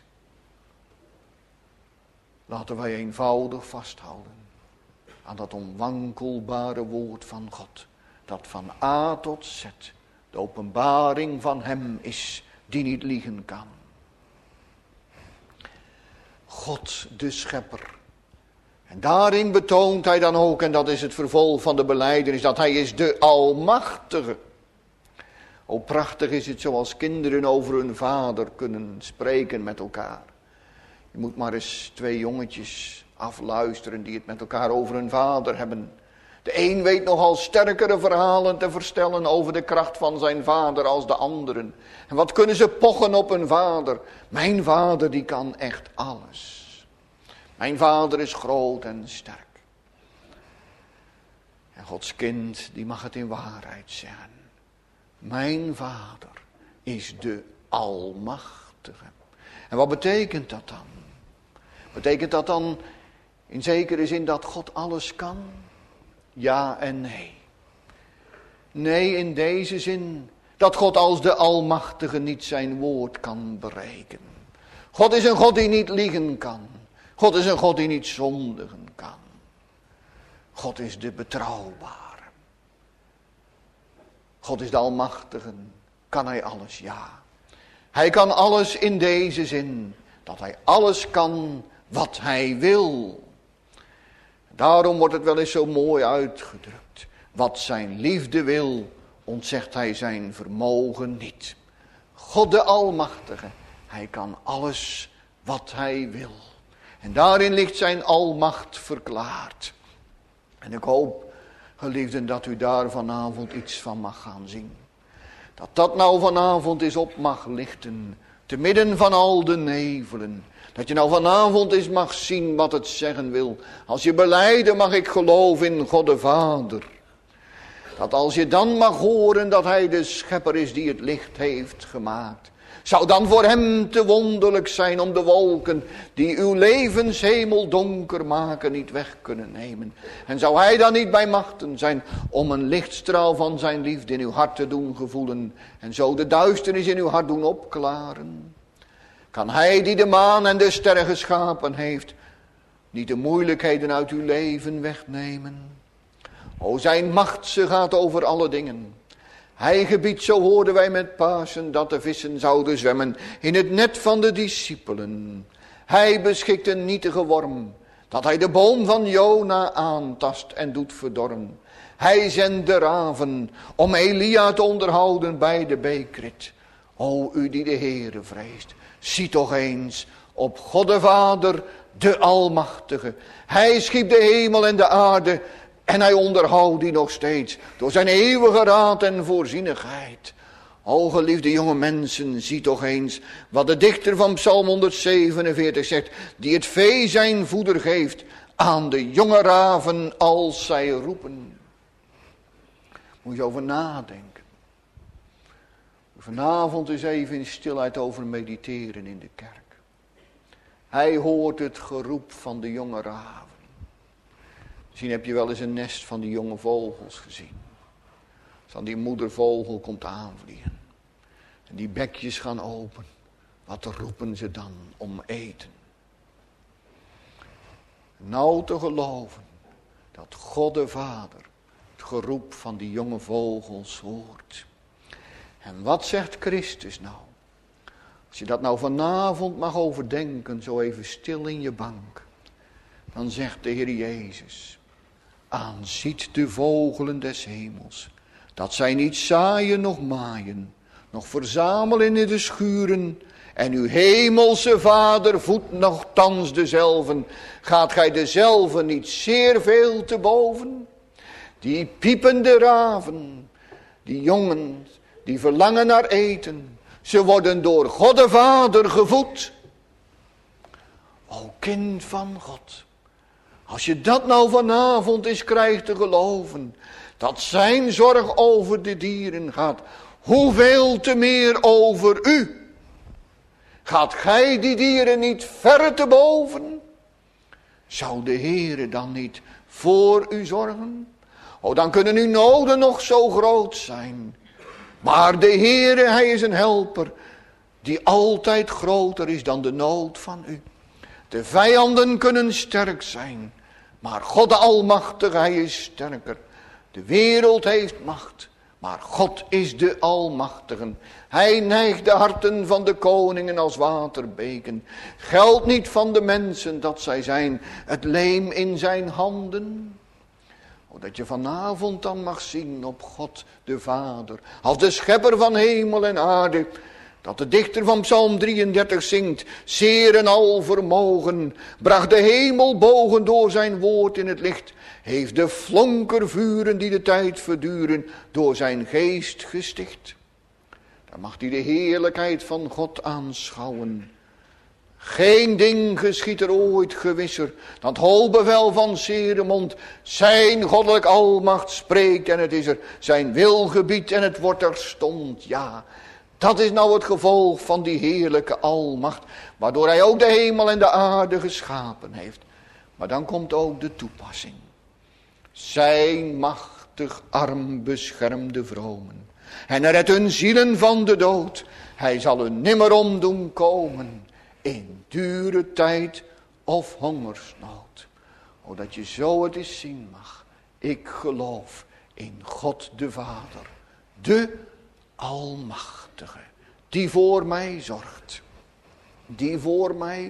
Laten wij eenvoudig vasthouden aan dat onwankelbare woord van God. Dat van A tot Z de openbaring van hem is die niet liegen kan. God de Schepper. En daarin betoont hij dan ook, en dat is het vervolg van de belijdenis, dat hij is de Almachtige. O prachtig is het zoals kinderen over hun vader kunnen spreken met elkaar. Je moet maar eens twee jongetjes afluisteren die het met elkaar over hun vader hebben. De een weet nogal sterkere verhalen te vertellen over de kracht van zijn vader als de anderen. En wat kunnen ze pochen op hun vader? Mijn vader die kan echt alles. Mijn vader is groot en sterk. En Gods kind die mag het in waarheid zeggen. Mijn vader is de Almachtige. En wat betekent dat dan? Betekent dat dan in zekere zin dat God alles kan? Ja en nee. Nee, in deze zin dat God als de Almachtige niet zijn woord kan breken. God is een God die niet liegen kan. God is een God die niet zondigen kan. God is de betrouwbare. God is de Almachtige. Kan hij alles? Ja. Hij kan alles in deze zin. Dat hij alles kan wat hij wil. Daarom wordt het wel eens zo mooi uitgedrukt. Wat zijn liefde wil, ontzegt hij zijn vermogen niet. God de Almachtige. Hij kan alles wat hij wil. En daarin ligt zijn almacht verklaard. En ik hoop, geliefden, dat u daar vanavond iets van mag gaan zien. Dat dat nou vanavond eens op mag lichten te midden van al de nevelen. Dat je nou vanavond eens mag zien wat het zeggen wil. Als je belijden mag ik geloven in God de Vader. Dat als je dan mag horen dat hij de schepper is die het licht heeft gemaakt. Zou dan voor hem te wonderlijk zijn om de wolken die uw levenshemel donker maken niet weg kunnen nemen. En zou hij dan niet bij machten zijn om een lichtstraal van zijn liefde in uw hart te doen gevoelen. En zo de duisternis in uw hart doen opklaren. Kan hij die de maan en de sterren geschapen heeft niet de moeilijkheden uit uw leven wegnemen. O, zijn macht, ze gaat over alle dingen. Hij gebiedt, zo hoorden wij met Pasen, dat de vissen zouden zwemmen in het net van de discipelen. Hij beschikt een nietige worm, dat hij de boom van Jona aantast en doet verdorren. Hij zendt de raven om Elia te onderhouden bij de beekrit. O, u die de Heere vreest, zie toch eens op God de Vader, de Almachtige. Hij schiep de hemel en de aarde en hij onderhoudt die nog steeds door zijn eeuwige raad en voorzienigheid. O geliefde jonge mensen, zie toch eens wat de dichter van Psalm honderdzevenenveertig zegt, die het vee zijn voeder geeft aan de jonge raven als zij roepen. Moet je over nadenken. Vanavond eens even in stilheid over mediteren in de kerk. Hij hoort het geroep van de jonge raven. Misschien heb je wel eens een nest van die jonge vogels gezien. Als dan die moedervogel komt aanvliegen. En die bekjes gaan open. Wat roepen ze dan om eten? Nou te geloven dat God de Vader het geroep van die jonge vogels hoort. En wat zegt Christus nou? Als je dat nou vanavond mag overdenken, zo even stil in je bank. Dan zegt de Heer Jezus, aanziet de vogelen des hemels, dat zij niet zaaien noch maaien, noch verzamelen in de schuren. En uw hemelse Vader voedt nochtans dezelven. Gaat gij dezelve niet zeer veel te boven? Die piepende raven, die jongen, die verlangen naar eten. Ze worden door God de Vader gevoed. O kind van God. Als je dat nou vanavond eens krijgt te geloven. Dat zijn zorg over de dieren gaat. Hoeveel te meer over u. Gaat gij die dieren niet verre te boven? Zou de Heere dan niet voor u zorgen? O, dan kunnen uw noden nog zo groot zijn. Maar de Heere, hij is een helper die altijd groter is dan de nood van u. De vijanden kunnen sterk zijn, maar God de Almachtige, hij is sterker. De wereld heeft macht, maar God is de Almachtige. Hij neigt de harten van de koningen als waterbeken. Geldt niet van de mensen dat zij zijn, het leem in zijn handen. O, dat je vanavond dan mag zien op God de Vader, als de schepper van hemel en aarde. Dat de dichter van Psalm drieëndertig zingt, zeer en al vermogen, bracht de hemelbogen door zijn woord in het licht, heeft de flonkervuren die de tijd verduren, door zijn geest gesticht. Dan mag hij de heerlijkheid van God aanschouwen. Geen ding geschiet er ooit gewisser, dan het holbevel van Ceremond. Zijn goddelijk almacht spreekt en het is er, zijn wil gebiedt en het wordt er stond, ja. Dat is nou het gevolg van die heerlijke almacht, waardoor hij ook de hemel en de aarde geschapen heeft. Maar dan komt ook de toepassing. Zijn machtig arm beschermt de vromen en hij redt hun zielen van de dood. Hij zal hun nimmer om doen komen in dure tijd of hongersnood. O, dat je zo het eens zien mag. Ik geloof in God de Vader, de Almachtige, die voor mij zorgt, die voor mij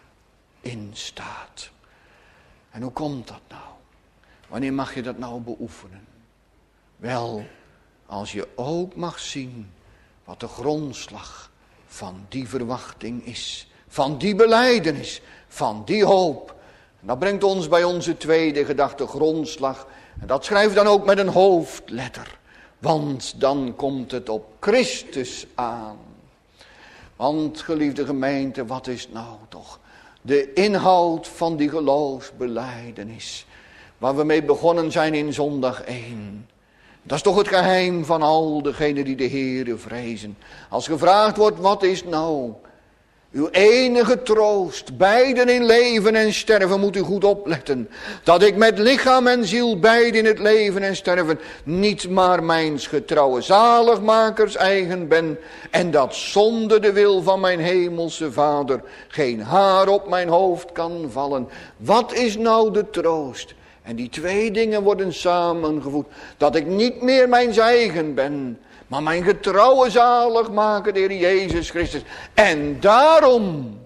instaat. En hoe komt dat nou? Wanneer mag je dat nou beoefenen? Wel, als je ook mag zien wat de grondslag van die verwachting is, van die belijdenis, van die hoop. En dat brengt ons bij onze tweede gedachte, grondslag. En dat schrijft dan ook met een hoofdletter. Want dan komt het op Christus aan. Want geliefde gemeente, wat is nou toch de inhoud van die geloofsbelijdenis, waar we mee begonnen zijn in zondag één. Dat is toch het geheim van al degenen die de Heere vrezen. Als gevraagd wordt, wat is nou uw enige troost, beiden in leven en sterven, moet u goed opletten. Dat ik met lichaam en ziel beiden in het leven en sterven niet maar mijns getrouwe zaligmakers eigen ben. En dat zonder de wil van mijn hemelse Vader geen haar op mijn hoofd kan vallen. Wat is nou de troost? En die twee dingen worden samengevoegd. Dat ik niet meer mijns eigen ben, maar mijn getrouwe zaligmaker, de Heer Jezus Christus. En daarom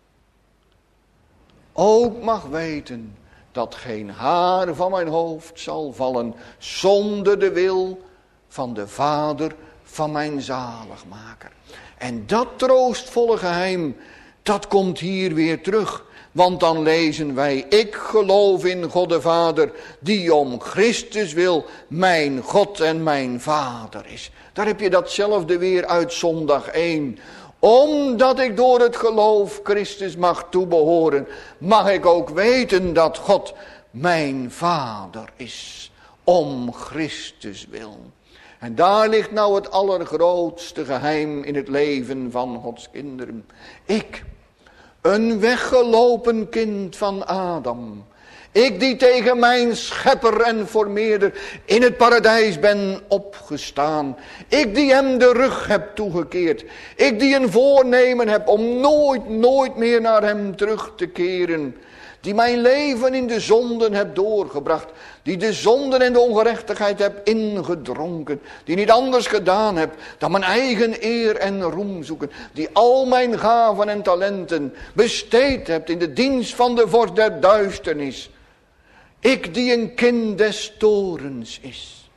ook mag weten dat geen haar van mijn hoofd zal vallen zonder de wil van de Vader van mijn zaligmaker. En dat troostvolle geheim, dat komt hier weer terug. Want dan lezen wij, ik geloof in God de Vader, die om Christus wil mijn God en mijn Vader is. Daar heb je datzelfde weer uit zondag één. Omdat ik door het geloof Christus mag toebehoren, mag ik ook weten dat God mijn Vader is. Om Christus wil. En daar ligt nou het allergrootste geheim in het leven van Gods kinderen. Ik, een weggelopen kind van Adam. Ik die tegen mijn schepper en formeerder in het paradijs ben opgestaan. Ik die hem de rug heb toegekeerd. Ik die een voornemen heb om nooit, nooit meer naar hem terug te keren. Die mijn leven in de zonden heb doorgebracht. Die de zonden en de ongerechtigheid heb ingedronken. Die niet anders gedaan heb dan mijn eigen eer en roem zoeken. Die al mijn gaven en talenten besteed hebt in de dienst van de vorst der duisternis. Ik die een kind des torens is.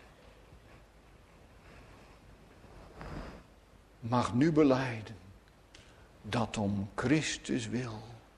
Mag nu belijden dat om Christus wil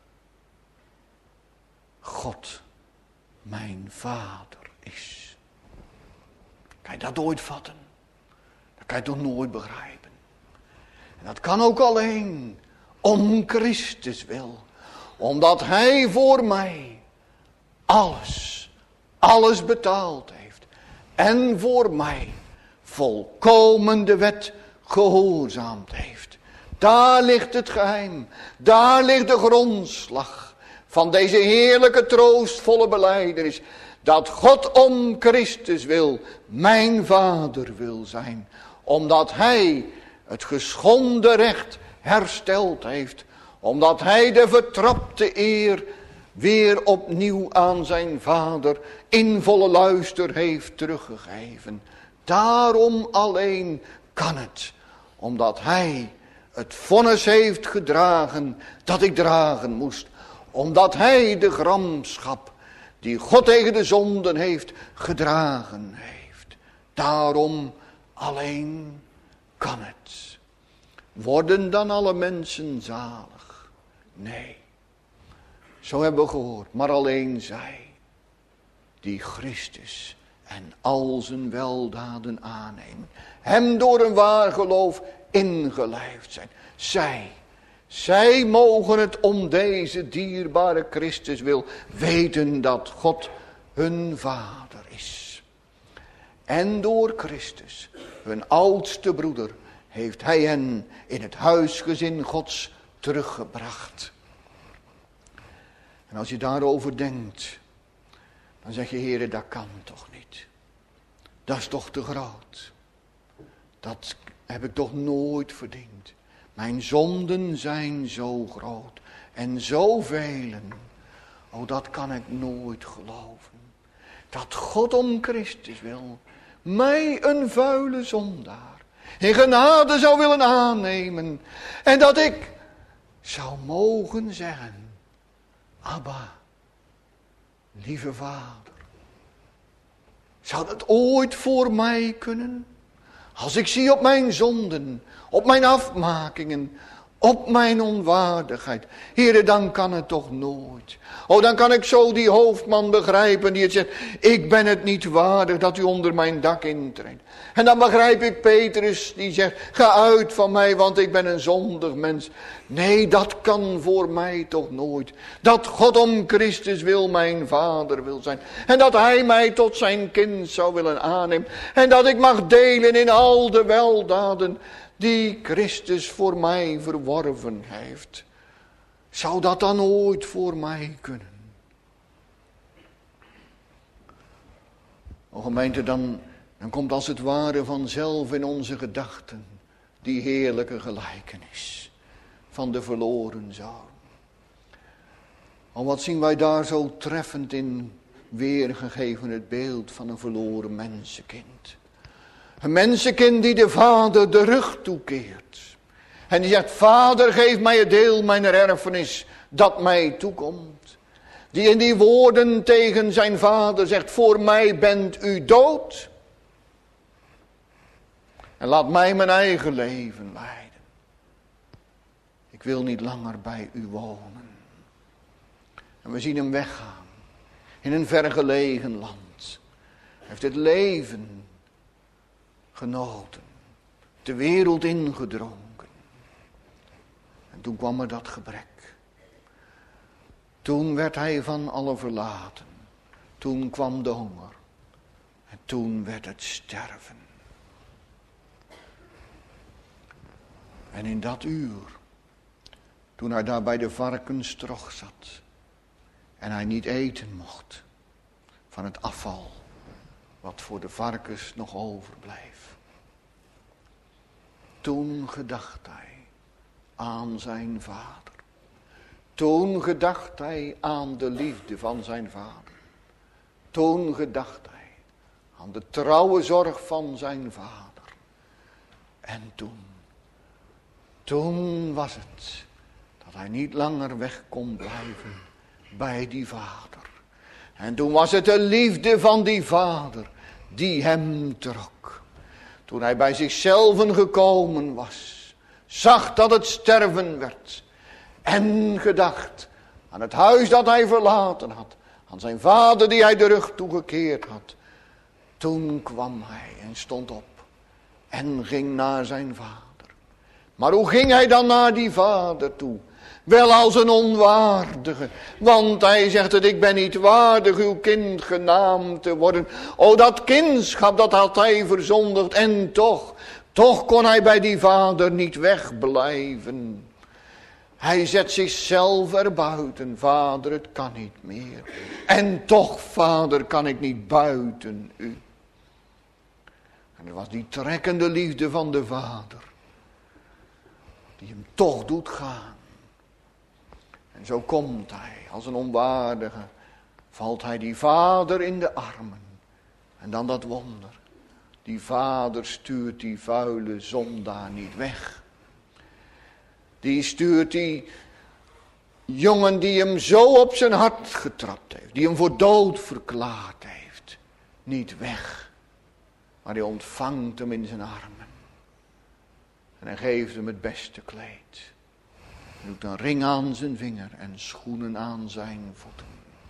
God mijn Vader is. Kan je dat ooit vatten? Dat kan je toch nooit begrijpen. En dat kan ook alleen om Christus wil. Omdat Hij voor mij alles, alles betaald heeft. En voor mij volkomen de wet gehoorzaamd heeft. Daar ligt het geheim. Daar ligt de grondslag van deze heerlijke troostvolle belijdenis. Dat God om Christus wil mijn Vader wil zijn. Omdat Hij het geschonden recht hersteld heeft. Omdat Hij de vertrapte eer weer opnieuw aan zijn Vader in volle luister heeft teruggegeven. Daarom alleen kan het. Omdat Hij het vonnis heeft gedragen dat ik dragen moest. Omdat Hij de gramschap die God tegen de zonden heeft gedragen heeft. Daarom alleen kan het. Worden dan alle mensen zalig? Nee. Zo hebben we gehoord. Maar alleen zij die Christus en al zijn weldaden aannemen. Hem door een waar geloof ingelijfd zijn. Zij. Zij mogen het om deze dierbare Christus wil weten dat God hun Vader is. En door Christus, hun oudste broeder, heeft Hij hen in het huisgezin Gods teruggebracht. En als je daarover denkt, dan zeg je, Heere, dat kan toch niet. Dat is toch te groot. Dat heb ik toch nooit verdiend. Mijn zonden zijn zo groot en zoveel. Oh, dat kan ik nooit geloven. Dat God om Christus wil mij een vuile zondaar in genade zou willen aannemen. En dat ik zou mogen zeggen, Abba, lieve Vader. Zou dat ooit voor mij kunnen? Als ik zie op mijn zonden, op mijn afmakingen, op mijn onwaardigheid. Heere, dan kan het toch nooit. Oh, dan kan ik zo die hoofdman begrijpen die het zegt, ik ben het niet waardig dat u onder mijn dak intreedt. En dan begrijp ik Petrus die zegt, ga uit van mij, want ik ben een zondig mens. Nee, dat kan voor mij toch nooit. Dat God om Christus wil mijn vader wil zijn. En dat hij mij tot zijn kind zou willen aannemen. En dat ik mag delen in al de weldaden die Christus voor mij verworven heeft. Zou dat dan ooit voor mij kunnen? O gemeente, dan, dan komt als het ware vanzelf in onze gedachten die heerlijke gelijkenis van de verloren zoon. O, wat zien wij daar zo treffend in weergegeven, het beeld van een verloren mensenkind. Een mensenkind die de vader de rug toekeert. En die zegt, vader, geef mij het deel mijner erfenis dat mij toekomt. Die in die woorden tegen zijn vader zegt, voor mij bent u dood. En laat mij mijn eigen leven leiden. Ik wil niet langer bij u wonen. En we zien hem weggaan. In een vergelegen land. Hij heeft het leven genoten. De wereld ingedrongen. En toen kwam er dat gebrek. Toen werd hij van allen verlaten. Toen kwam de honger. En toen werd het sterven. En in dat uur, toen hij daar bij de varkenstrog zat. En hij niet eten mocht van het afval wat voor de varkens nog overbleef. Toen gedacht hij aan zijn vader. Toen gedacht hij aan de liefde van zijn vader. Toen gedacht hij aan de trouwe zorg van zijn vader. En toen, toen was het dat hij niet langer weg kon blijven bij die vader. En toen was het de liefde van die vader die hem trok. Toen hij bij zichzelf gekomen was, zag dat het sterven werd. En gedacht aan het huis dat hij verlaten had. Aan zijn vader die hij de rug toegekeerd had. Toen kwam hij en stond op. En ging naar zijn vader. Maar hoe ging hij dan naar die vader toe? Wel als een onwaardige. Want hij zegt het, ik ben niet waardig uw kind genaamd te worden. O, dat kindschap, dat had hij verzondigd. En toch, toch kon hij bij die vader niet wegblijven. Hij zet zichzelf erbuiten. Vader, het kan niet meer. En toch, vader, kan ik niet buiten u. En het was die trekkende liefde van de vader. Die hem toch doet gaan. En zo komt hij, als een onwaardige, valt hij die vader in de armen. En dan dat wonder. Die vader stuurt die vuile zondaar niet weg. Die stuurt die jongen die hem zo op zijn hart getrapt heeft. Die hem voor dood verklaard heeft. Niet weg. Maar hij ontvangt hem in zijn armen. En hij geeft hem het beste kleed. Hij doet een ring aan zijn vinger en schoenen aan zijn voeten.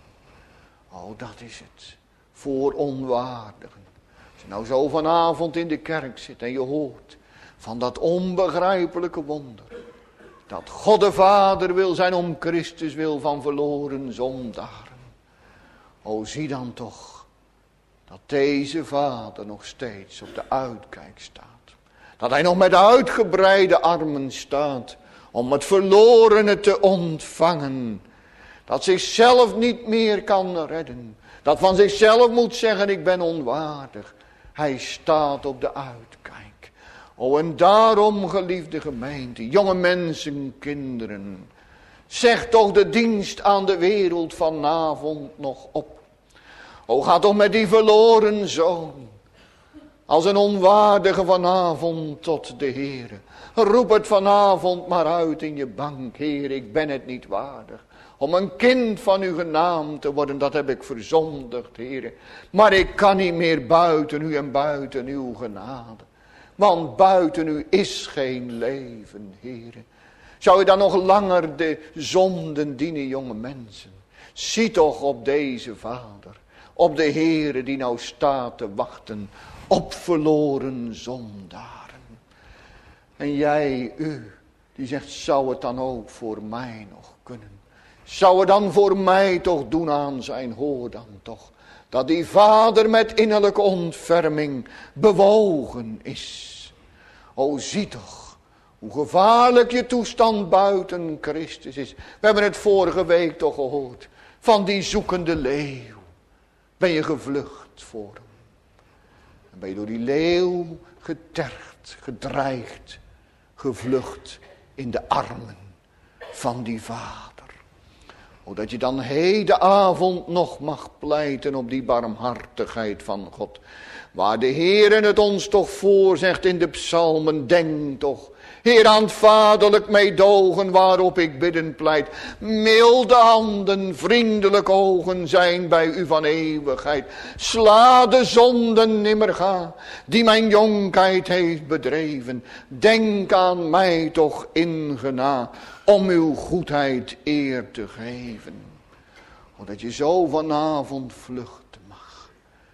Oh, dat is het. Voor onwaardigen. Als je nou zo vanavond in de kerk zit en je hoort van dat onbegrijpelijke wonder. Dat God de Vader wil zijn om Christus wil van verloren zondaren. O, zie dan toch dat deze Vader nog steeds op de uitkijk staat. Dat hij nog met uitgebreide armen staat om het verlorene te ontvangen. Dat zichzelf niet meer kan redden. Dat van zichzelf moet zeggen, ik ben onwaardig. Hij staat op de uitkijk. O, en daarom, geliefde gemeente, jonge mensen, kinderen. Zeg toch de dienst aan de wereld vanavond nog op. O, ga toch met die verloren zoon. Als een onwaardige vanavond tot de Heere. Roep het vanavond maar uit in je bank. Heer, ik ben het niet waardig. Om een kind van u genaamd te worden, dat heb ik verzondigd, Heer. Maar ik kan niet meer buiten u en buiten uw genade. Want buiten u is geen leven, Heer. Zou je dan nog langer de zonden dienen, jonge mensen? Zie toch op deze Vader, op de Heere die nou staat te wachten op verloren zondaren. En jij, u, die zegt, zou het dan ook voor mij nog kunnen? Zou het dan voor mij toch doen aan zijn, hoor dan toch, dat die Vader met innerlijke ontferming bewogen is. O, zie toch, hoe gevaarlijk je toestand buiten Christus is. We hebben het vorige week toch gehoord, van die zoekende leeuw. Ben je gevlucht voor hem. En ben je door die leeuw getergd, gedreigd, gevlucht in de armen van die Vader. O, dat je dan hedenavond nog mag pleiten op die barmhartigheid van God. Waar de Heere het ons toch voorzegt in de psalmen, denk toch, Heer, aan het vaderlijk meedogen waarop ik bidden pleit. Milde handen, vriendelijke ogen zijn bij u van eeuwigheid. Sla de zonden nimmer ga, die mijn jonkheid heeft bedreven. Denk aan mij toch ingena, om uw goedheid eer te geven. Omdat je zo vanavond vluchten mag.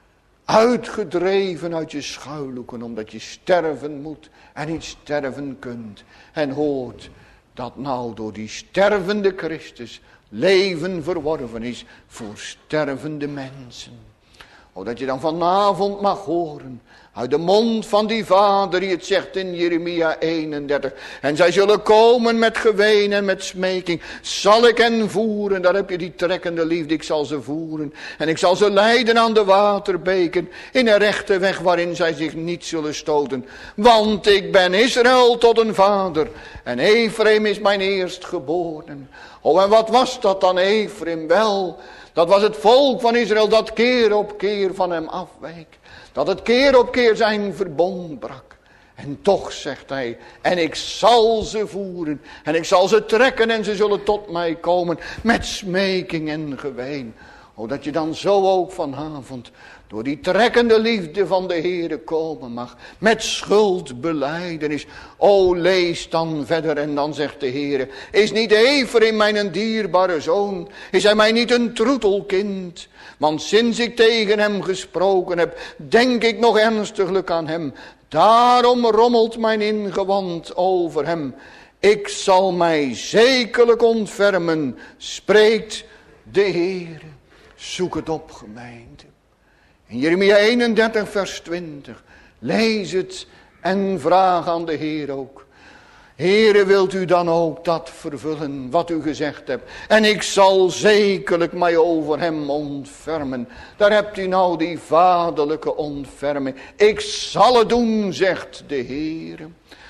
Uitgedreven uit je schuilhoeken, omdat je sterven moet en niet sterven kunt. En hoort dat nou door die stervende Christus leven verworven is voor stervende mensen. O, dat je dan vanavond mag horen uit de mond van die Vader die het zegt in Jeremia eenendertig. En zij zullen komen met geween en met smeking. Zal ik hen voeren, daar heb je die trekkende liefde. Ik zal ze voeren en ik zal ze leiden aan de waterbeken. In een rechte weg waarin zij zich niet zullen stoten. Want ik ben Israël tot een vader. En Ephraim is mijn eerstgeboren. Oh, en wat was dat dan, Ephraim? Wel, dat was het volk van Israël dat keer op keer van hem afweek. Dat het keer op keer zijn verbond brak. En toch zegt hij, en ik zal ze voeren. En ik zal ze trekken en ze zullen tot mij komen. Met smeking en geween. O, dat je dan zo ook vanavond door die trekkende liefde van de Heere komen mag. Met schuldbelijdenis. O, lees dan verder en dan zegt de Heere. Is niet Ephraim mijn dierbare zoon? Is hij mij niet een troetelkind? Want sinds ik tegen hem gesproken heb, denk ik nog ernstiglijk aan hem. Daarom rommelt mijn ingewand over hem. Ik zal mij zekerlijk ontfermen, spreekt de Heere. Zoek het op, gemeente. In Jeremia eenendertig vers twintig. Lees het en vraag aan de Heer ook. Heere, wilt u dan ook dat vervullen wat u gezegd hebt? En ik zal zekerlijk mij over hem ontfermen. Daar hebt u nou die vaderlijke ontferming. Ik zal het doen, zegt de Heere.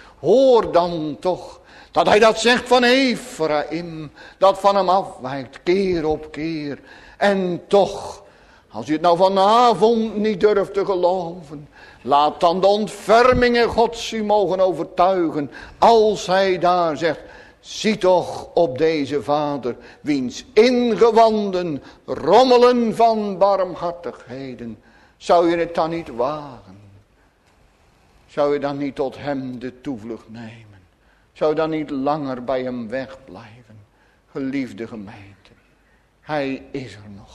Hoor dan toch dat hij dat zegt van Ephraim. Dat van hem afwijkt, keer op keer. En toch, als u het nou vanavond niet durft te geloven, laat dan de ontfermingen Gods u mogen overtuigen. Als hij daar zegt, zie toch op deze Vader, wiens ingewanden rommelen van barmhartigheden. Zou je het dan niet wagen? Zou je dan niet tot hem de toevlucht nemen? Zou je dan niet langer bij hem wegblijven? Geliefde gemeente, hij is er nog.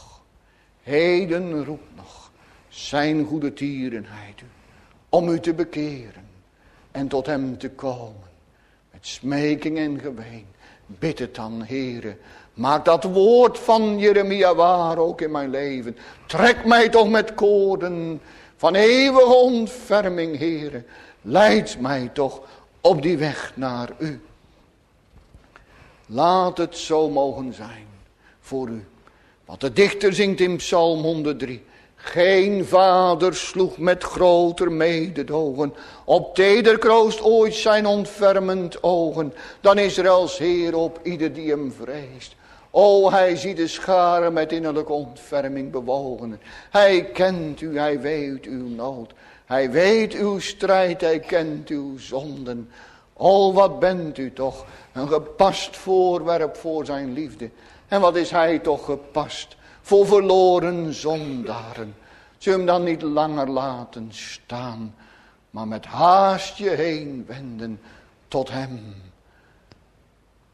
Heden roept nog zijn goede tierenheid u, om u te bekeren en tot hem te komen. Met smeking en geween, bid het dan, Heere. Maak dat woord van Jeremia waar ook in mijn leven. Trek mij toch met koorden van eeuwige ontferming, Heere. Leid mij toch op die weg naar u. Laat het zo mogen zijn voor u. Wat de dichter zingt in Psalm honderddrie. Geen vader sloeg met groter mededogen op tederkroost ooit zijn ontfermend ogen dan Israëls Heer op ieder die hem vreest. O, hij ziet de scharen met innerlijke ontferming bewogen. Hij kent u, hij weet uw nood. Hij weet uw strijd, hij kent uw zonden. O, wat bent u toch een gepast voorwerp voor zijn liefde. En wat is hij toch gepast voor verloren zondaren. Zul je hem dan niet langer laten staan, maar met haast je heen wenden tot hem.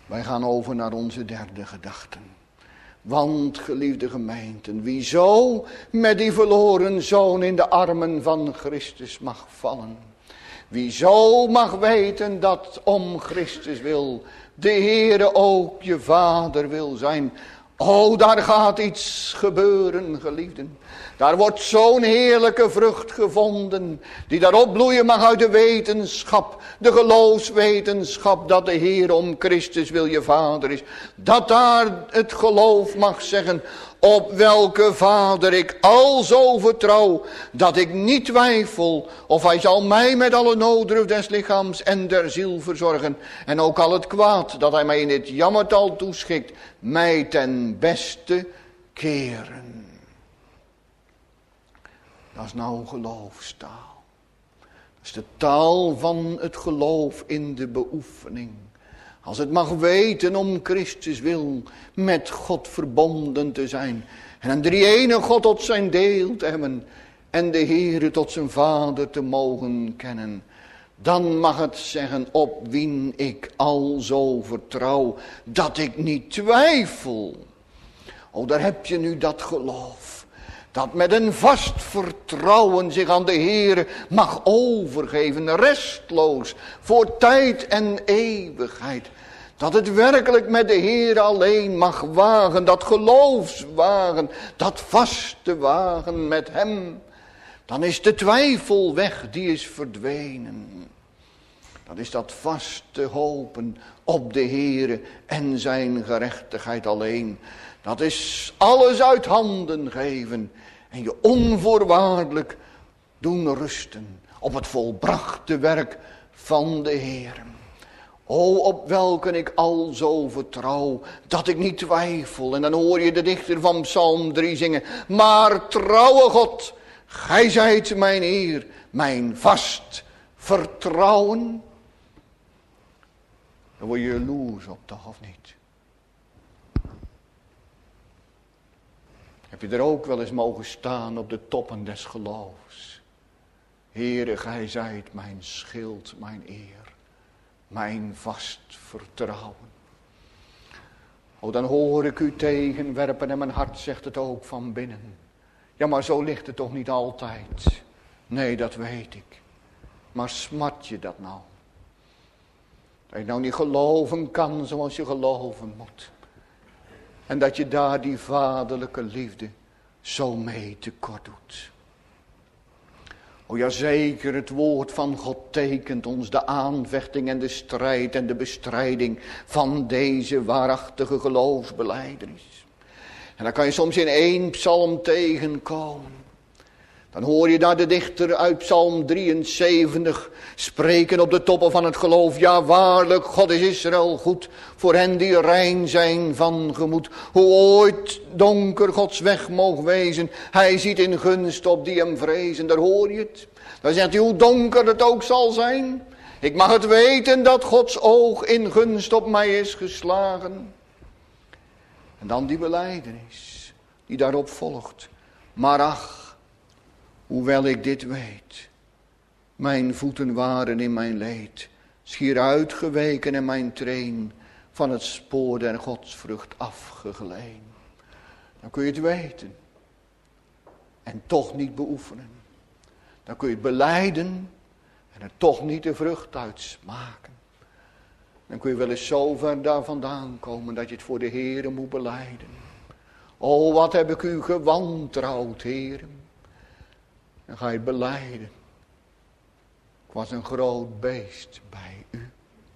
Wij gaan over naar onze derde gedachte. Want, geliefde gemeenten, wie zo met die verloren zoon in de armen van Christus mag vallen. Wie zo mag weten dat om Christus wil de Heere ook je vader wil zijn. Oh, daar gaat iets gebeuren, geliefden. Daar wordt zo'n heerlijke vrucht gevonden, die daar opbloeien mag uit de wetenschap, de geloofswetenschap, dat de Heer om Christus wil je vader is. Dat daar het geloof mag zeggen, op welke vader ik al zo vertrouw, dat ik niet twijfel of hij zal mij met alle nooddruf des lichaams en der ziel verzorgen. En ook al het kwaad dat hij mij in dit jammertal toeschikt, mij ten beste keren. Dat is nou geloofstaal. Dat is de taal van het geloof in de beoefening. Als het mag weten om Christus wil met God verbonden te zijn. En een drie-ene God tot zijn deel te hebben. En de Heere tot zijn vader te mogen kennen. Dan mag het zeggen, op wien ik al zo vertrouw, dat ik niet twijfel. Oh, daar heb je nu dat geloof. Dat met een vast vertrouwen zich aan de Heere mag overgeven, restloos, voor tijd en eeuwigheid. Dat het werkelijk met de Heere alleen mag wagen, dat geloofswagen, dat vaste wagen met hem. Dan is de twijfel weg, die is verdwenen. Dat is dat vaste hopen op de Heere en zijn gerechtigheid alleen. Dat is alles uit handen geven en je onvoorwaardelijk doen rusten op het volbrachte werk van de Heer. O, op welke ik al zo vertrouw, dat ik niet twijfel. En dan hoor je de dichter van Psalm drie zingen. Maar trouwe God, gij zijt mijn eer, mijn vast vertrouwen. Dan word je jaloers op, toch, of niet? Heb je er ook wel eens mogen staan op de toppen des geloofs? Heere, gij zijt mijn schild, mijn eer, mijn vast vertrouwen. O, dan hoor ik u tegenwerpen en mijn hart zegt het ook van binnen. Ja, maar zo ligt het toch niet altijd? Nee, dat weet ik. Maar smart je dat nou? Dat je nou niet geloven kan zoals je geloven moet. En dat je daar die vaderlijke liefde zo mee tekort doet. O ja, zeker, het woord van God tekent ons de aanvechting en de strijd en de bestrijding van deze waarachtige geloofsbelijdenis. En dan kan je soms in één psalm tegenkomen. Dan hoor je daar de dichter uit Psalm drieënzeventig spreken op de toppen van het geloof. Ja, waarlijk, God is Israël goed, voor hen die rein zijn van gemoed. Hoe ooit donker Gods weg moog wezen, hij ziet in gunst op die hem vrezen. Daar hoor je het. Dan zegt hij, hoe donker het ook zal zijn. Ik mag het weten dat Gods oog in gunst op mij is geslagen. En dan die belijdenis die daarop volgt. Maar ach, hoewel ik dit weet, mijn voeten waren in mijn leed, schier uitgeweken en mijn treen van het spoor der godsvrucht afgegleen. Dan kun je het weten en toch niet beoefenen. Dan kun je het belijden en er toch niet de vrucht uit smaken. Dan kun je wel eens zo ver daar vandaan komen dat je het voor de Heere moet belijden. O, wat heb ik u gewantrouwd, Heere. Dan ga je het belijden. Ik was een groot beest bij u.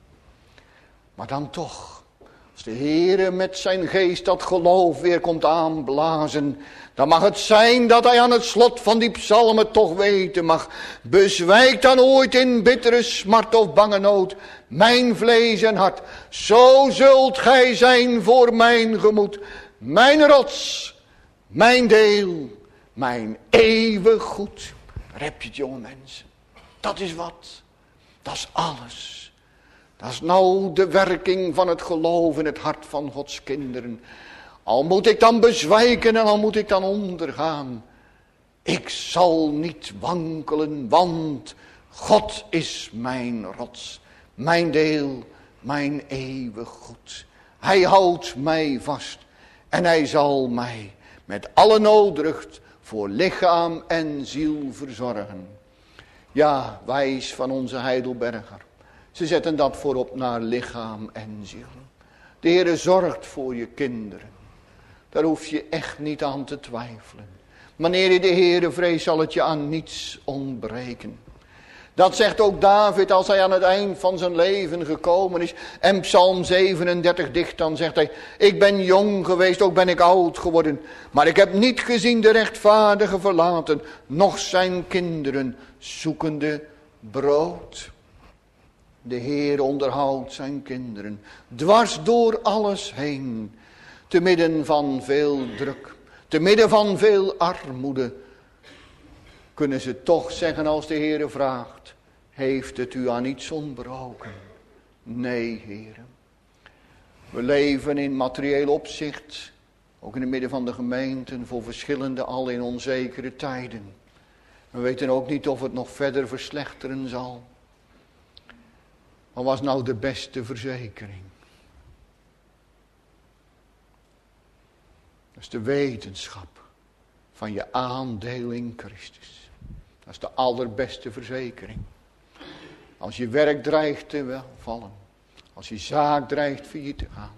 Maar dan toch, als de Heere met zijn geest dat geloof weer komt aanblazen, dan mag het zijn dat hij aan het slot van die psalmen toch weten mag. Bezwijkt dan ooit in bittere smart of bange nood mijn vlees en hart. Zo zult gij zijn voor mijn gemoed. Mijn rots, mijn deel, mijn eeuwig goed. Daar heb je het, jonge mensen. Dat is wat. Dat is alles. Dat is nou de werking van het geloof in het hart van Gods kinderen. Al moet ik dan bezwijken en al moet ik dan ondergaan. Ik zal niet wankelen, want God is mijn rots, mijn deel, mijn eeuwig goed. Hij houdt mij vast en hij zal mij met alle nooddruft voor lichaam en ziel verzorgen. Ja, wijs van onze Heidelberger. Ze zetten dat voorop naar lichaam en ziel. De Heere zorgt voor je kinderen. Daar hoef je echt niet aan te twijfelen. Wanneer je de Heere vreest, zal het je aan niets ontbreken. Dat zegt ook David als hij aan het eind van zijn leven gekomen is. En Psalm zevenendertig dicht, dan zegt hij: ik ben jong geweest, ook ben ik oud geworden. Maar ik heb niet gezien de rechtvaardige verlaten, noch zijn kinderen zoekende brood. De Heer onderhoudt zijn kinderen, dwars door alles heen. Te midden van veel druk, te midden van veel armoede, kunnen ze toch zeggen als de Heere vraagt: heeft het u aan iets ontbroken? Nee, Heere. We leven in materieel opzicht, ook in het midden van de gemeenten, voor verschillende al in onzekere tijden. We weten ook niet of het nog verder verslechteren zal. Wat was nou de beste verzekering? Dat is de wetenschap van je aandeel in Christus. Dat is de allerbeste verzekering. Als je werk dreigt te vallen. Als je zaak dreigt failliet te gaan.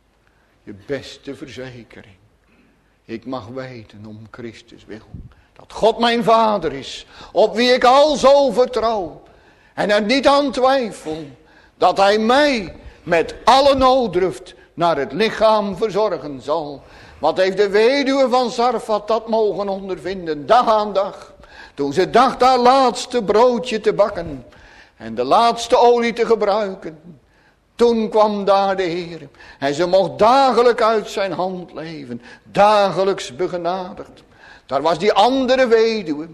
Je beste verzekering. Ik mag weten om Christus wil. Dat God mijn vader is. Op wie ik al zo vertrouw. En er niet aan twijfel. Dat hij mij met alle nooddruft naar het lichaam verzorgen zal. Wat heeft de weduwe van Zarfat dat mogen ondervinden, dag aan dag. Toen ze dacht haar laatste broodje te bakken en de laatste olie te gebruiken. Toen kwam daar de Heer en ze mocht dagelijks uit zijn hand leven, dagelijks begenadigd. Daar was die andere weduwe,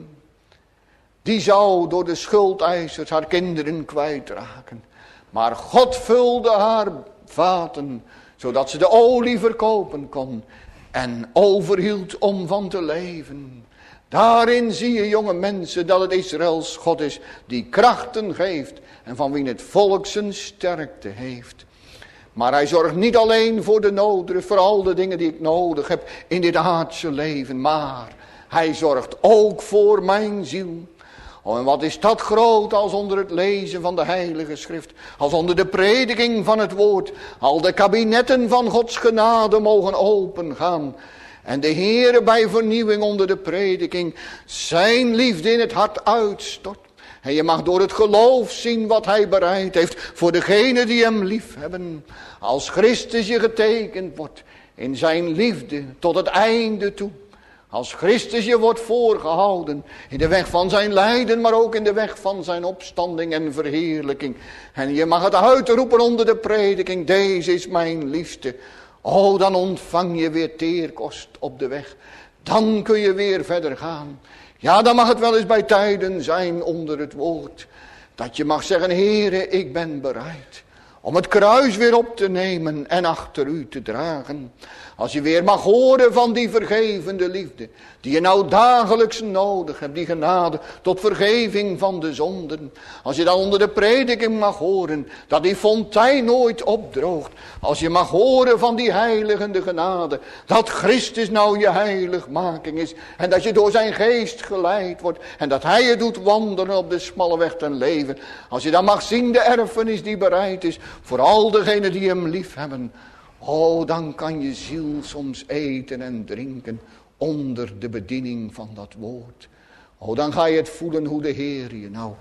die zou door de schuldeisers haar kinderen kwijtraken. Maar God vulde haar vaten, zodat ze de olie verkopen kon en overhield om van te leven. Daarin zie je, jonge mensen, dat het Israëls God is die krachten geeft en van wie het volk zijn sterkte heeft. Maar hij zorgt niet alleen voor de noden, voor al de dingen die ik nodig heb in dit aardse leven. Maar hij zorgt ook voor mijn ziel. Oh, en wat is dat groot als onder het lezen van de Heilige Schrift. Als onder de prediking van het woord. Al de kabinetten van Gods genade mogen opengaan. En de Heere bij vernieuwing onder de prediking zijn liefde in het hart uitstort. En je mag door het geloof zien wat hij bereid heeft voor degenen die hem lief hebben. Als Christus je getekend wordt in zijn liefde tot het einde toe. Als Christus je wordt voorgehouden in de weg van zijn lijden, maar ook in de weg van zijn opstanding en verheerlijking. En je mag het uitroepen onder de prediking: deze is mijn liefste. Oh, dan ontvang je weer teerkost op de weg. Dan kun je weer verder gaan. Ja, dan mag het wel eens bij tijden zijn onder het woord. Dat je mag zeggen: Heere, ik ben bereid om het kruis weer op te nemen en achter u te dragen. Als je weer mag horen van die vergevende liefde, die je nou dagelijks nodig hebt, die genade tot vergeving van de zonden. Als je dan onder de prediking mag horen dat die fontein nooit opdroogt. Als je mag horen van die heiligende genade, dat Christus nou je heiligmaking is. En dat je door zijn geest geleid wordt en dat hij je doet wandelen op de smalle weg ten leven. Als je dan mag zien de erfenis die bereid is voor al degenen die hem lief hebben. Oh, dan kan je ziel soms eten en drinken onder de bediening van dat woord. Oh, dan ga je het voelen hoe de Heer je nou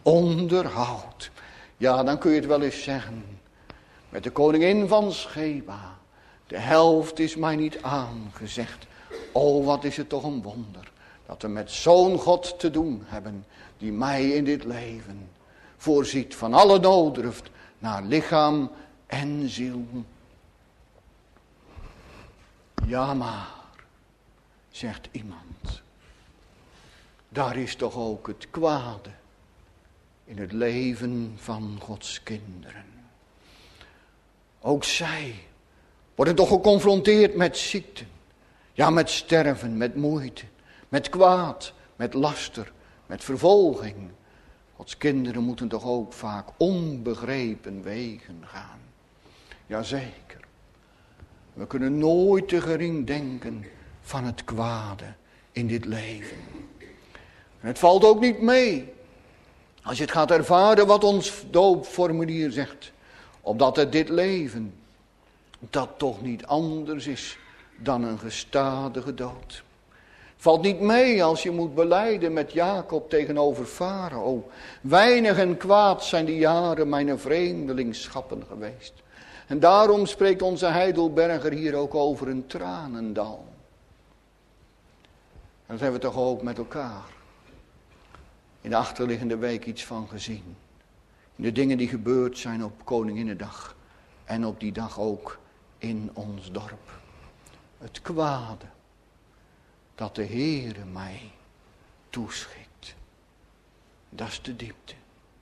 onderhoudt. Ja, dan kun je het wel eens zeggen met de koningin van Sheba. De helft is mij niet aangezegd. Oh, wat is het toch een wonder dat we met zo'n God te doen hebben die mij in dit leven voorziet van alle nooddruft naar lichaam en ziel. Ja, maar, zegt iemand, daar is toch ook het kwade in het leven van Gods kinderen. Ook zij worden toch geconfronteerd met ziekte, ja, met sterven, met moeite, met kwaad, met laster, met vervolging. Gods kinderen moeten toch ook vaak onbegrepen wegen gaan. Jazeker. We kunnen nooit te gering denken van het kwade in dit leven. En het valt ook niet mee als je het gaat ervaren wat ons doopformulier zegt. Opdat het dit leven, dat toch niet anders is dan een gestadige dood. Het valt niet mee als je moet belijden met Jacob tegenover Farao. Weinig en kwaad zijn die jaren mijn vreemdelingschappen geweest. En daarom spreekt onze Heidelberger hier ook over een tranendal. En dat hebben we toch ook met elkaar in de achterliggende week iets van gezien. In de dingen die gebeurd zijn op Koninginnedag. En op die dag ook in ons dorp. Het kwade dat de Heere mij toeschikt. Dat is de diepte.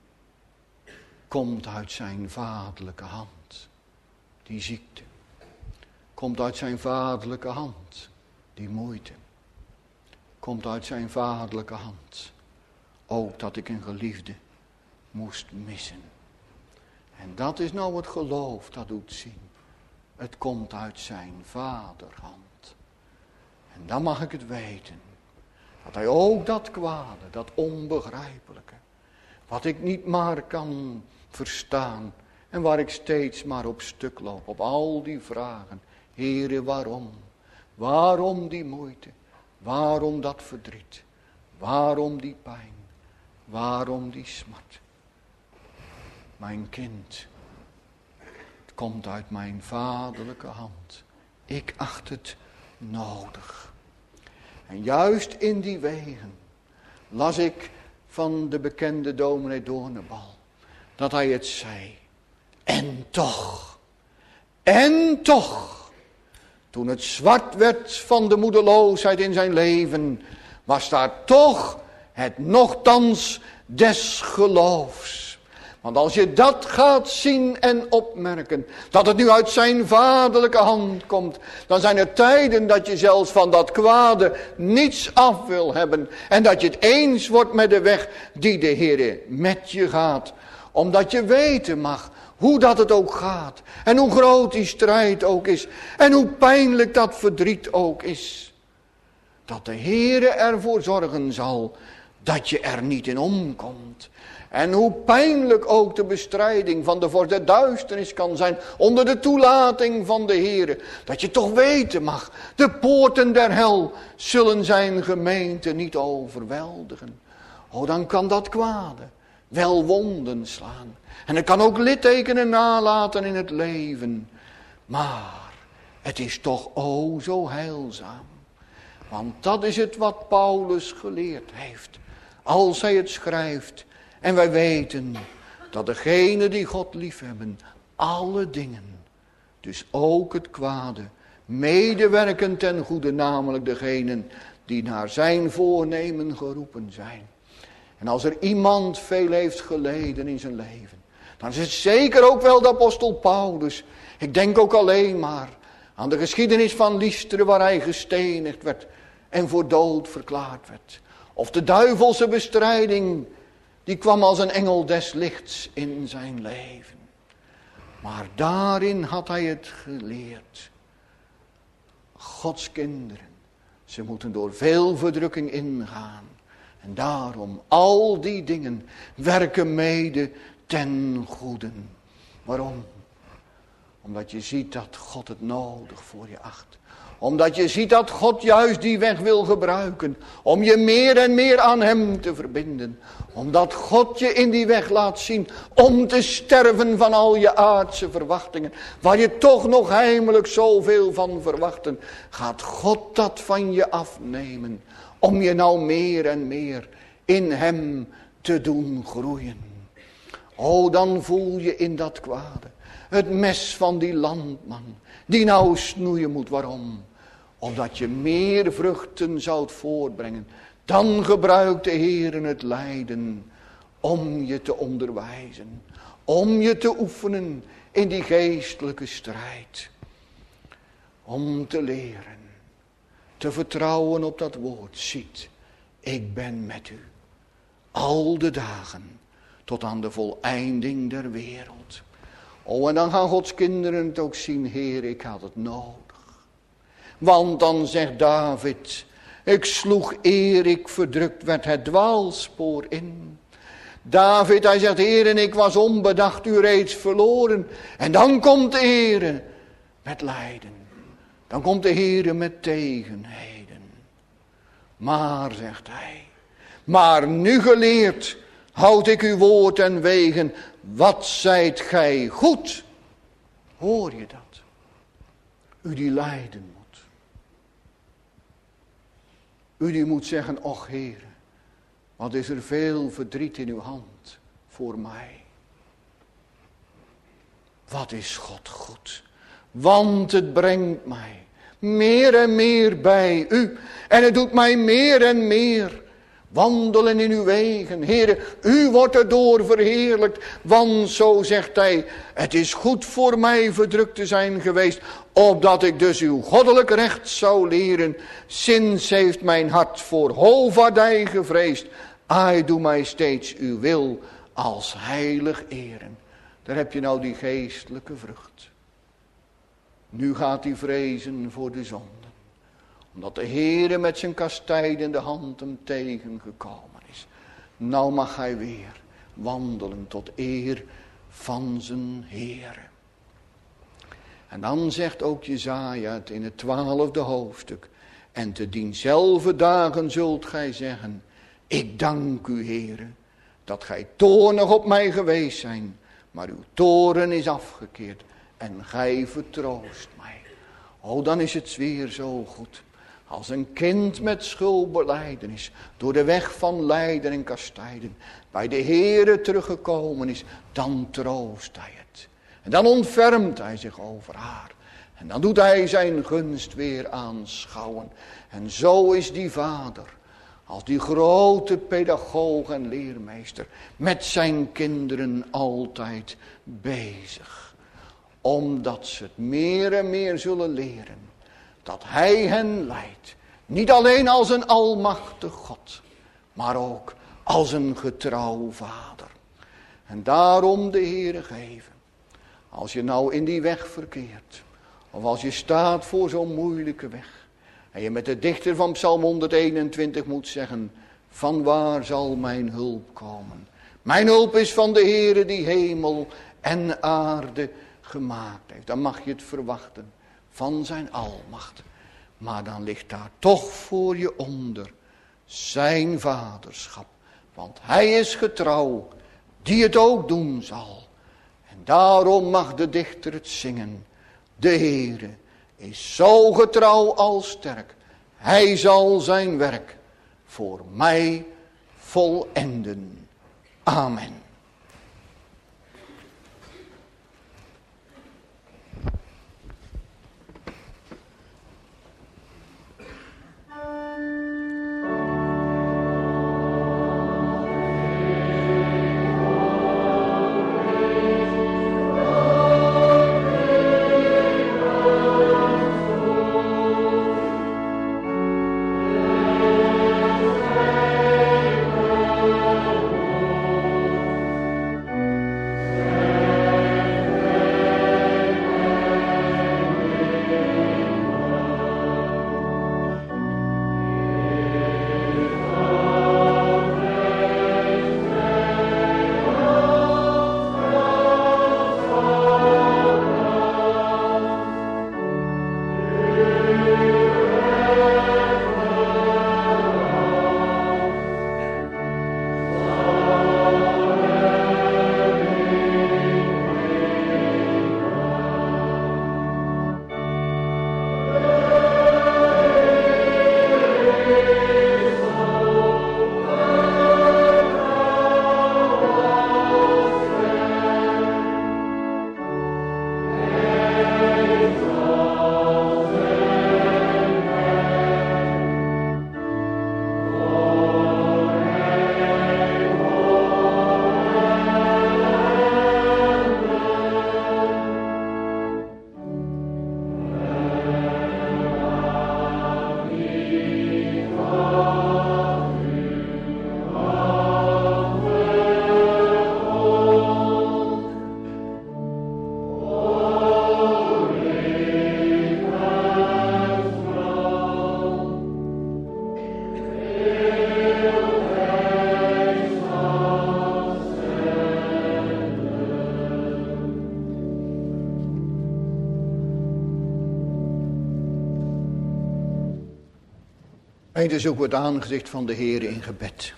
Komt uit zijn vaderlijke hand. Die ziekte. Komt uit zijn vaderlijke hand. Die moeite. Komt uit zijn vaderlijke hand. Ook dat ik een geliefde moest missen. En dat is nou het geloof dat doet zien. Het komt uit zijn vaderhand. En dan mag ik het weten. Dat hij ook dat kwade, dat onbegrijpelijke. Wat ik niet maar kan verstaan. En waar ik steeds maar op stuk loop. Op al die vragen. Heere, waarom? Waarom die moeite? Waarom dat verdriet? Waarom die pijn? Waarom die smart? Mijn kind, het komt uit mijn vaderlijke hand. Ik acht het nodig. En juist in die wegen las ik van de bekende dominee Doornenbal dat hij het zei. En toch, en toch, toen het zwart werd van de moedeloosheid in zijn leven, was daar toch het nochtans des geloofs. Want als je dat gaat zien en opmerken, dat het nu uit zijn vaderlijke hand komt, dan zijn er tijden dat je zelfs van dat kwade niets af wil hebben. En dat je het eens wordt met de weg die de Heere met je gaat. Omdat je weten mag hoe dat het ook gaat. En hoe groot die strijd ook is. En hoe pijnlijk dat verdriet ook is. Dat de Heere ervoor zorgen zal dat je er niet in omkomt. En hoe pijnlijk ook de bestrijding van de vorst der duisternis kan zijn. Onder de toelating van de Heere. Dat je toch weten mag. De poorten der hel zullen zijn gemeente niet overweldigen. Oh, dan kan dat kwade wel wonden slaan. En het kan ook littekenen nalaten in het leven. Maar het is toch o zo heilzaam. Want dat is het wat Paulus geleerd heeft. Als hij het schrijft. En wij weten dat degenen die God liefhebben, alle dingen, dus ook het kwade, medewerken ten goede, namelijk degenen die naar zijn voornemen geroepen zijn. En als er iemand veel heeft geleden in zijn leven, dan is het zeker ook wel de apostel Paulus. Ik denk ook alleen maar aan de geschiedenis van Lystra, waar hij gestenigd werd en voor dood verklaard werd. Of de duivelse bestrijding, die kwam als een engel des lichts in zijn leven. Maar daarin had hij het geleerd. Gods kinderen, ze moeten door veel verdrukking ingaan. En daarom, al die dingen werken mede ten goede. Waarom? Omdat je ziet dat God het nodig voor je acht. Omdat je ziet dat God juist die weg wil gebruiken. Om je meer en meer aan hem te verbinden. Omdat God je in die weg laat zien. Om te sterven van al je aardse verwachtingen. Waar je toch nog heimelijk zoveel van verwachten. Gaat God dat van je afnemen. Om je nou meer en meer in hem te doen groeien. O, dan voel je in dat kwade. Het mes van die landman. Die nou snoeien moet. Waarom? Omdat je meer vruchten zoudt voortbrengen. Dan gebruikt de Heer het lijden. Om je te onderwijzen. Om je te oefenen in die geestelijke strijd. Om te leren. Te vertrouwen op dat woord. Ziet, ik ben met u. Al de dagen tot aan de voleinding der wereld. Oh, en dan gaan Gods kinderen het ook zien, Heer, ik had het nodig. Want dan zegt David, ik sloeg eer ik verdrukt werd het dwaalspoor in. David, hij zegt, Heer, en ik was onbedacht, u reeds verloren. En dan komt de Heer met lijden. Dan komt de Heer met tegenheden. Maar, zegt hij, maar nu geleerd, houd ik uw woord en wegen, wat zijt gij goed. Hoor je dat? U die lijden moet. U die moet zeggen, och Heer, wat is er veel verdriet in uw hand voor mij. Wat is God goed. Want het brengt mij meer en meer bij u. En het doet mij meer en meer wandelen in uw wegen. Heere, u wordt erdoor verheerlijkt. Want zo zegt hij, het is goed voor mij verdrukt te zijn geweest, opdat ik dus uw goddelijk recht zou leren. Sinds heeft mijn hart voor hoogvaardij gevreesd. Ai, doe mij steeds uw wil als heilig eren. Daar heb je nou die geestelijke vrucht. Nu gaat hij vrezen voor de zonden. Omdat de Heere met zijn kastijdende hand hem tegengekomen is. Nou mag hij weer wandelen tot eer van zijn Heere. En dan zegt ook Jesaja het in het twaalfde hoofdstuk. En te dienzelfde dagen zult gij zeggen, ik dank u, Heere, dat gij toornig op mij geweest zijn, maar uw toorn is afgekeerd en gij vertroost mij. O, dan is het weer zo goed. Als een kind met schuldbelijdenis door de weg van lijden en kastijden bij de Heere teruggekomen is, dan troost hij het. En dan ontfermt hij zich over haar. En dan doet hij zijn gunst weer aanschouwen. En zo is die vader, als die grote pedagoog en leermeester, met zijn kinderen altijd bezig. Omdat ze het meer en meer zullen leren. Dat hij hen leidt. Niet alleen als een almachtig God. Maar ook als een getrouw vader. En daarom de Heere geven. Als je nou in die weg verkeert. Of als je staat voor zo'n moeilijke weg. En je met de dichter van Psalm honderdeenentwintig moet zeggen. Vanwaar zal mijn hulp komen? Mijn hulp is van de Heere die hemel en aarde gemaakt heeft. Dan mag je het verwachten van zijn almacht. Maar dan ligt daar toch voor je onder zijn vaderschap. Want hij is getrouw, die het ook doen zal. En daarom mag de dichter het zingen. De Heere is zo getrouw als sterk. Hij zal zijn werk voor mij volenden. Amen. En zoeken we het aangezicht van de Heer in gebed.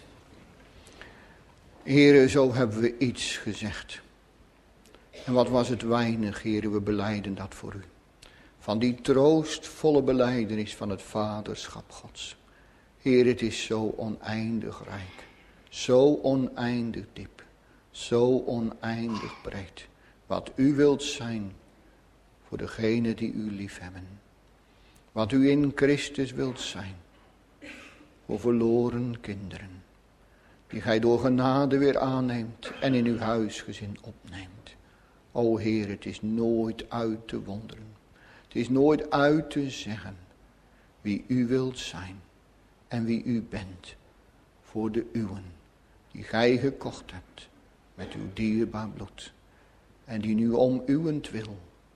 Heere, zo hebben we iets gezegd. En wat was het weinig, Heere, we belijden dat voor u. Van die troostvolle belijdenis van het vaderschap Gods. Heer, het is zo oneindig rijk. Zo oneindig diep. Zo oneindig breed. Wat u wilt zijn voor degenen die u liefhebben. Wat u in Christus wilt zijn. Voor verloren kinderen. Die gij door genade weer aanneemt en in uw huisgezin opneemt. O Heer, het is nooit uit te wonderen. Het is nooit uit te zeggen wie u wilt zijn en wie u bent voor de uwen die gij gekocht hebt met uw dierbaar bloed en die nu om uwentwil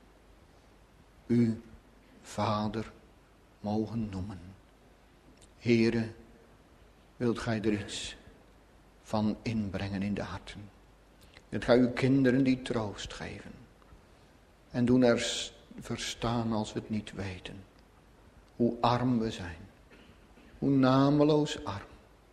u Vader mogen noemen. Heere, wilt gij er iets van inbrengen in de harten? Wilt gij uw kinderen die troost geven en doen er verstaan als we het niet weten. Hoe arm we zijn. Hoe nameloos arm.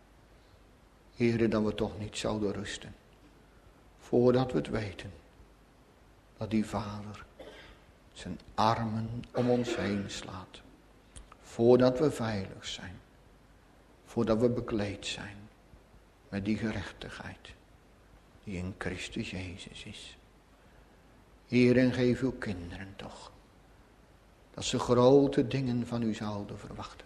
Heere, dat we toch niet zouden rusten. Voordat we het weten. Dat die Vader zijn armen om ons heen slaat. Voordat we veilig zijn. Voordat we bekleed zijn. Met die gerechtigheid. Die in Christus Jezus is. Heer, en geef uw kinderen toch. Dat ze grote dingen van u zouden verwachten.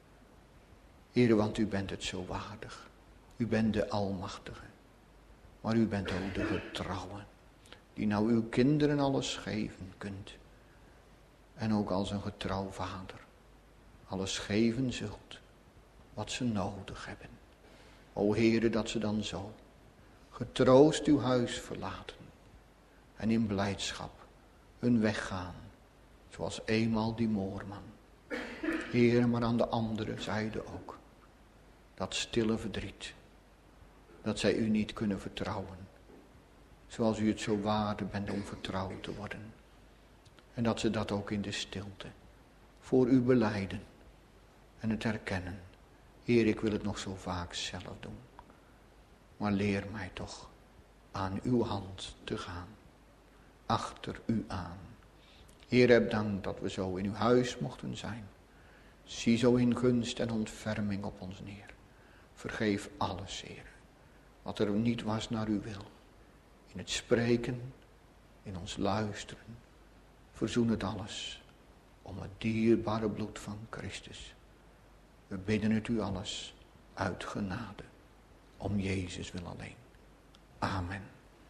Heer, want u bent het zo waardig. U bent de Almachtige. Maar u bent ook de getrouwe. Die nou uw kinderen alles geven kunt. En ook als een getrouw vader. Alles geven zult. Wat ze nodig hebben. O Heere, dat ze dan zo getroost uw huis verlaten. En in blijdschap hun weg gaan. Zoals eenmaal die moorman. Heere, maar aan de andere zijde ook. Dat stille verdriet. Dat zij u niet kunnen vertrouwen. Zoals u het zo waardig bent om vertrouwd te worden. En dat ze dat ook in de stilte voor u belijden. En het herkennen. Heer, ik wil het nog zo vaak zelf doen. Maar leer mij toch aan uw hand te gaan. Achter u aan. Heer, heb dank dat we zo in uw huis mochten zijn. Zie zo in gunst en ontferming op ons neer. Vergeef alles, Heer. Wat er niet was naar uw wil. In het spreken, in ons luisteren. Verzoen het alles. Om het dierbare bloed van Christus. We bidden het u alles uit genade. Om Jezus wil alleen. Amen.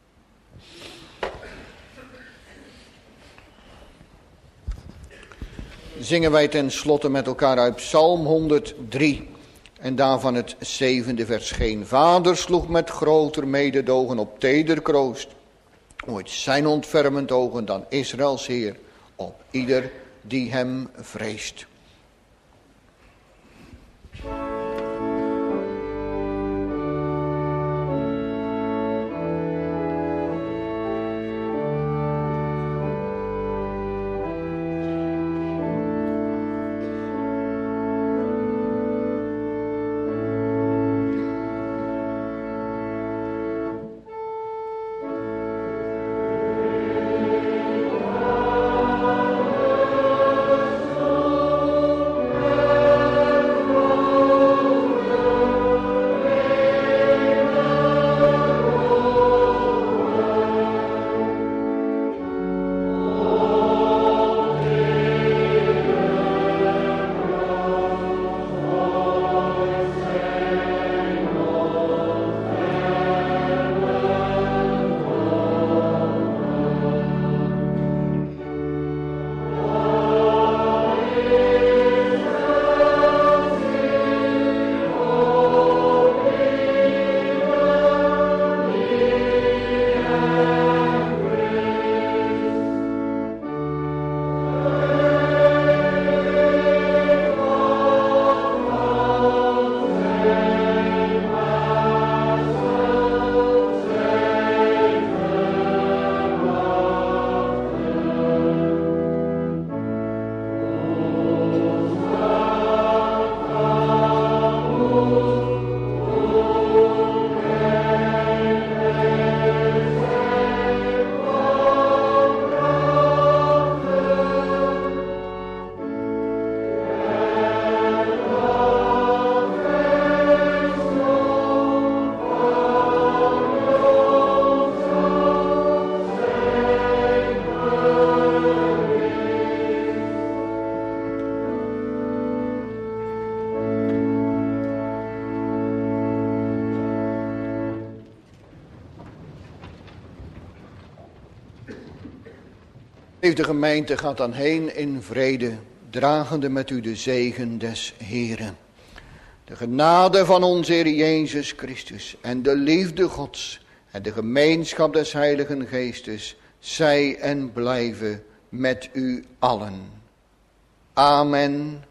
Zingen wij ten slotte met elkaar uit Psalm honderddrie. En daarvan het zevende vers. Geen vader sloeg met groter mededogen op teder kroost. Ooit zijn ontfermend ogen dan Israëls Heer. Op ieder die hem vreest. Oh De gemeente gaat dan heen in vrede, dragende met u de zegen des Heeren. De genade van onze Heer Jezus Christus en de liefde Gods en de gemeenschap des Heiligen Geestes, zij en blijven met u allen. Amen.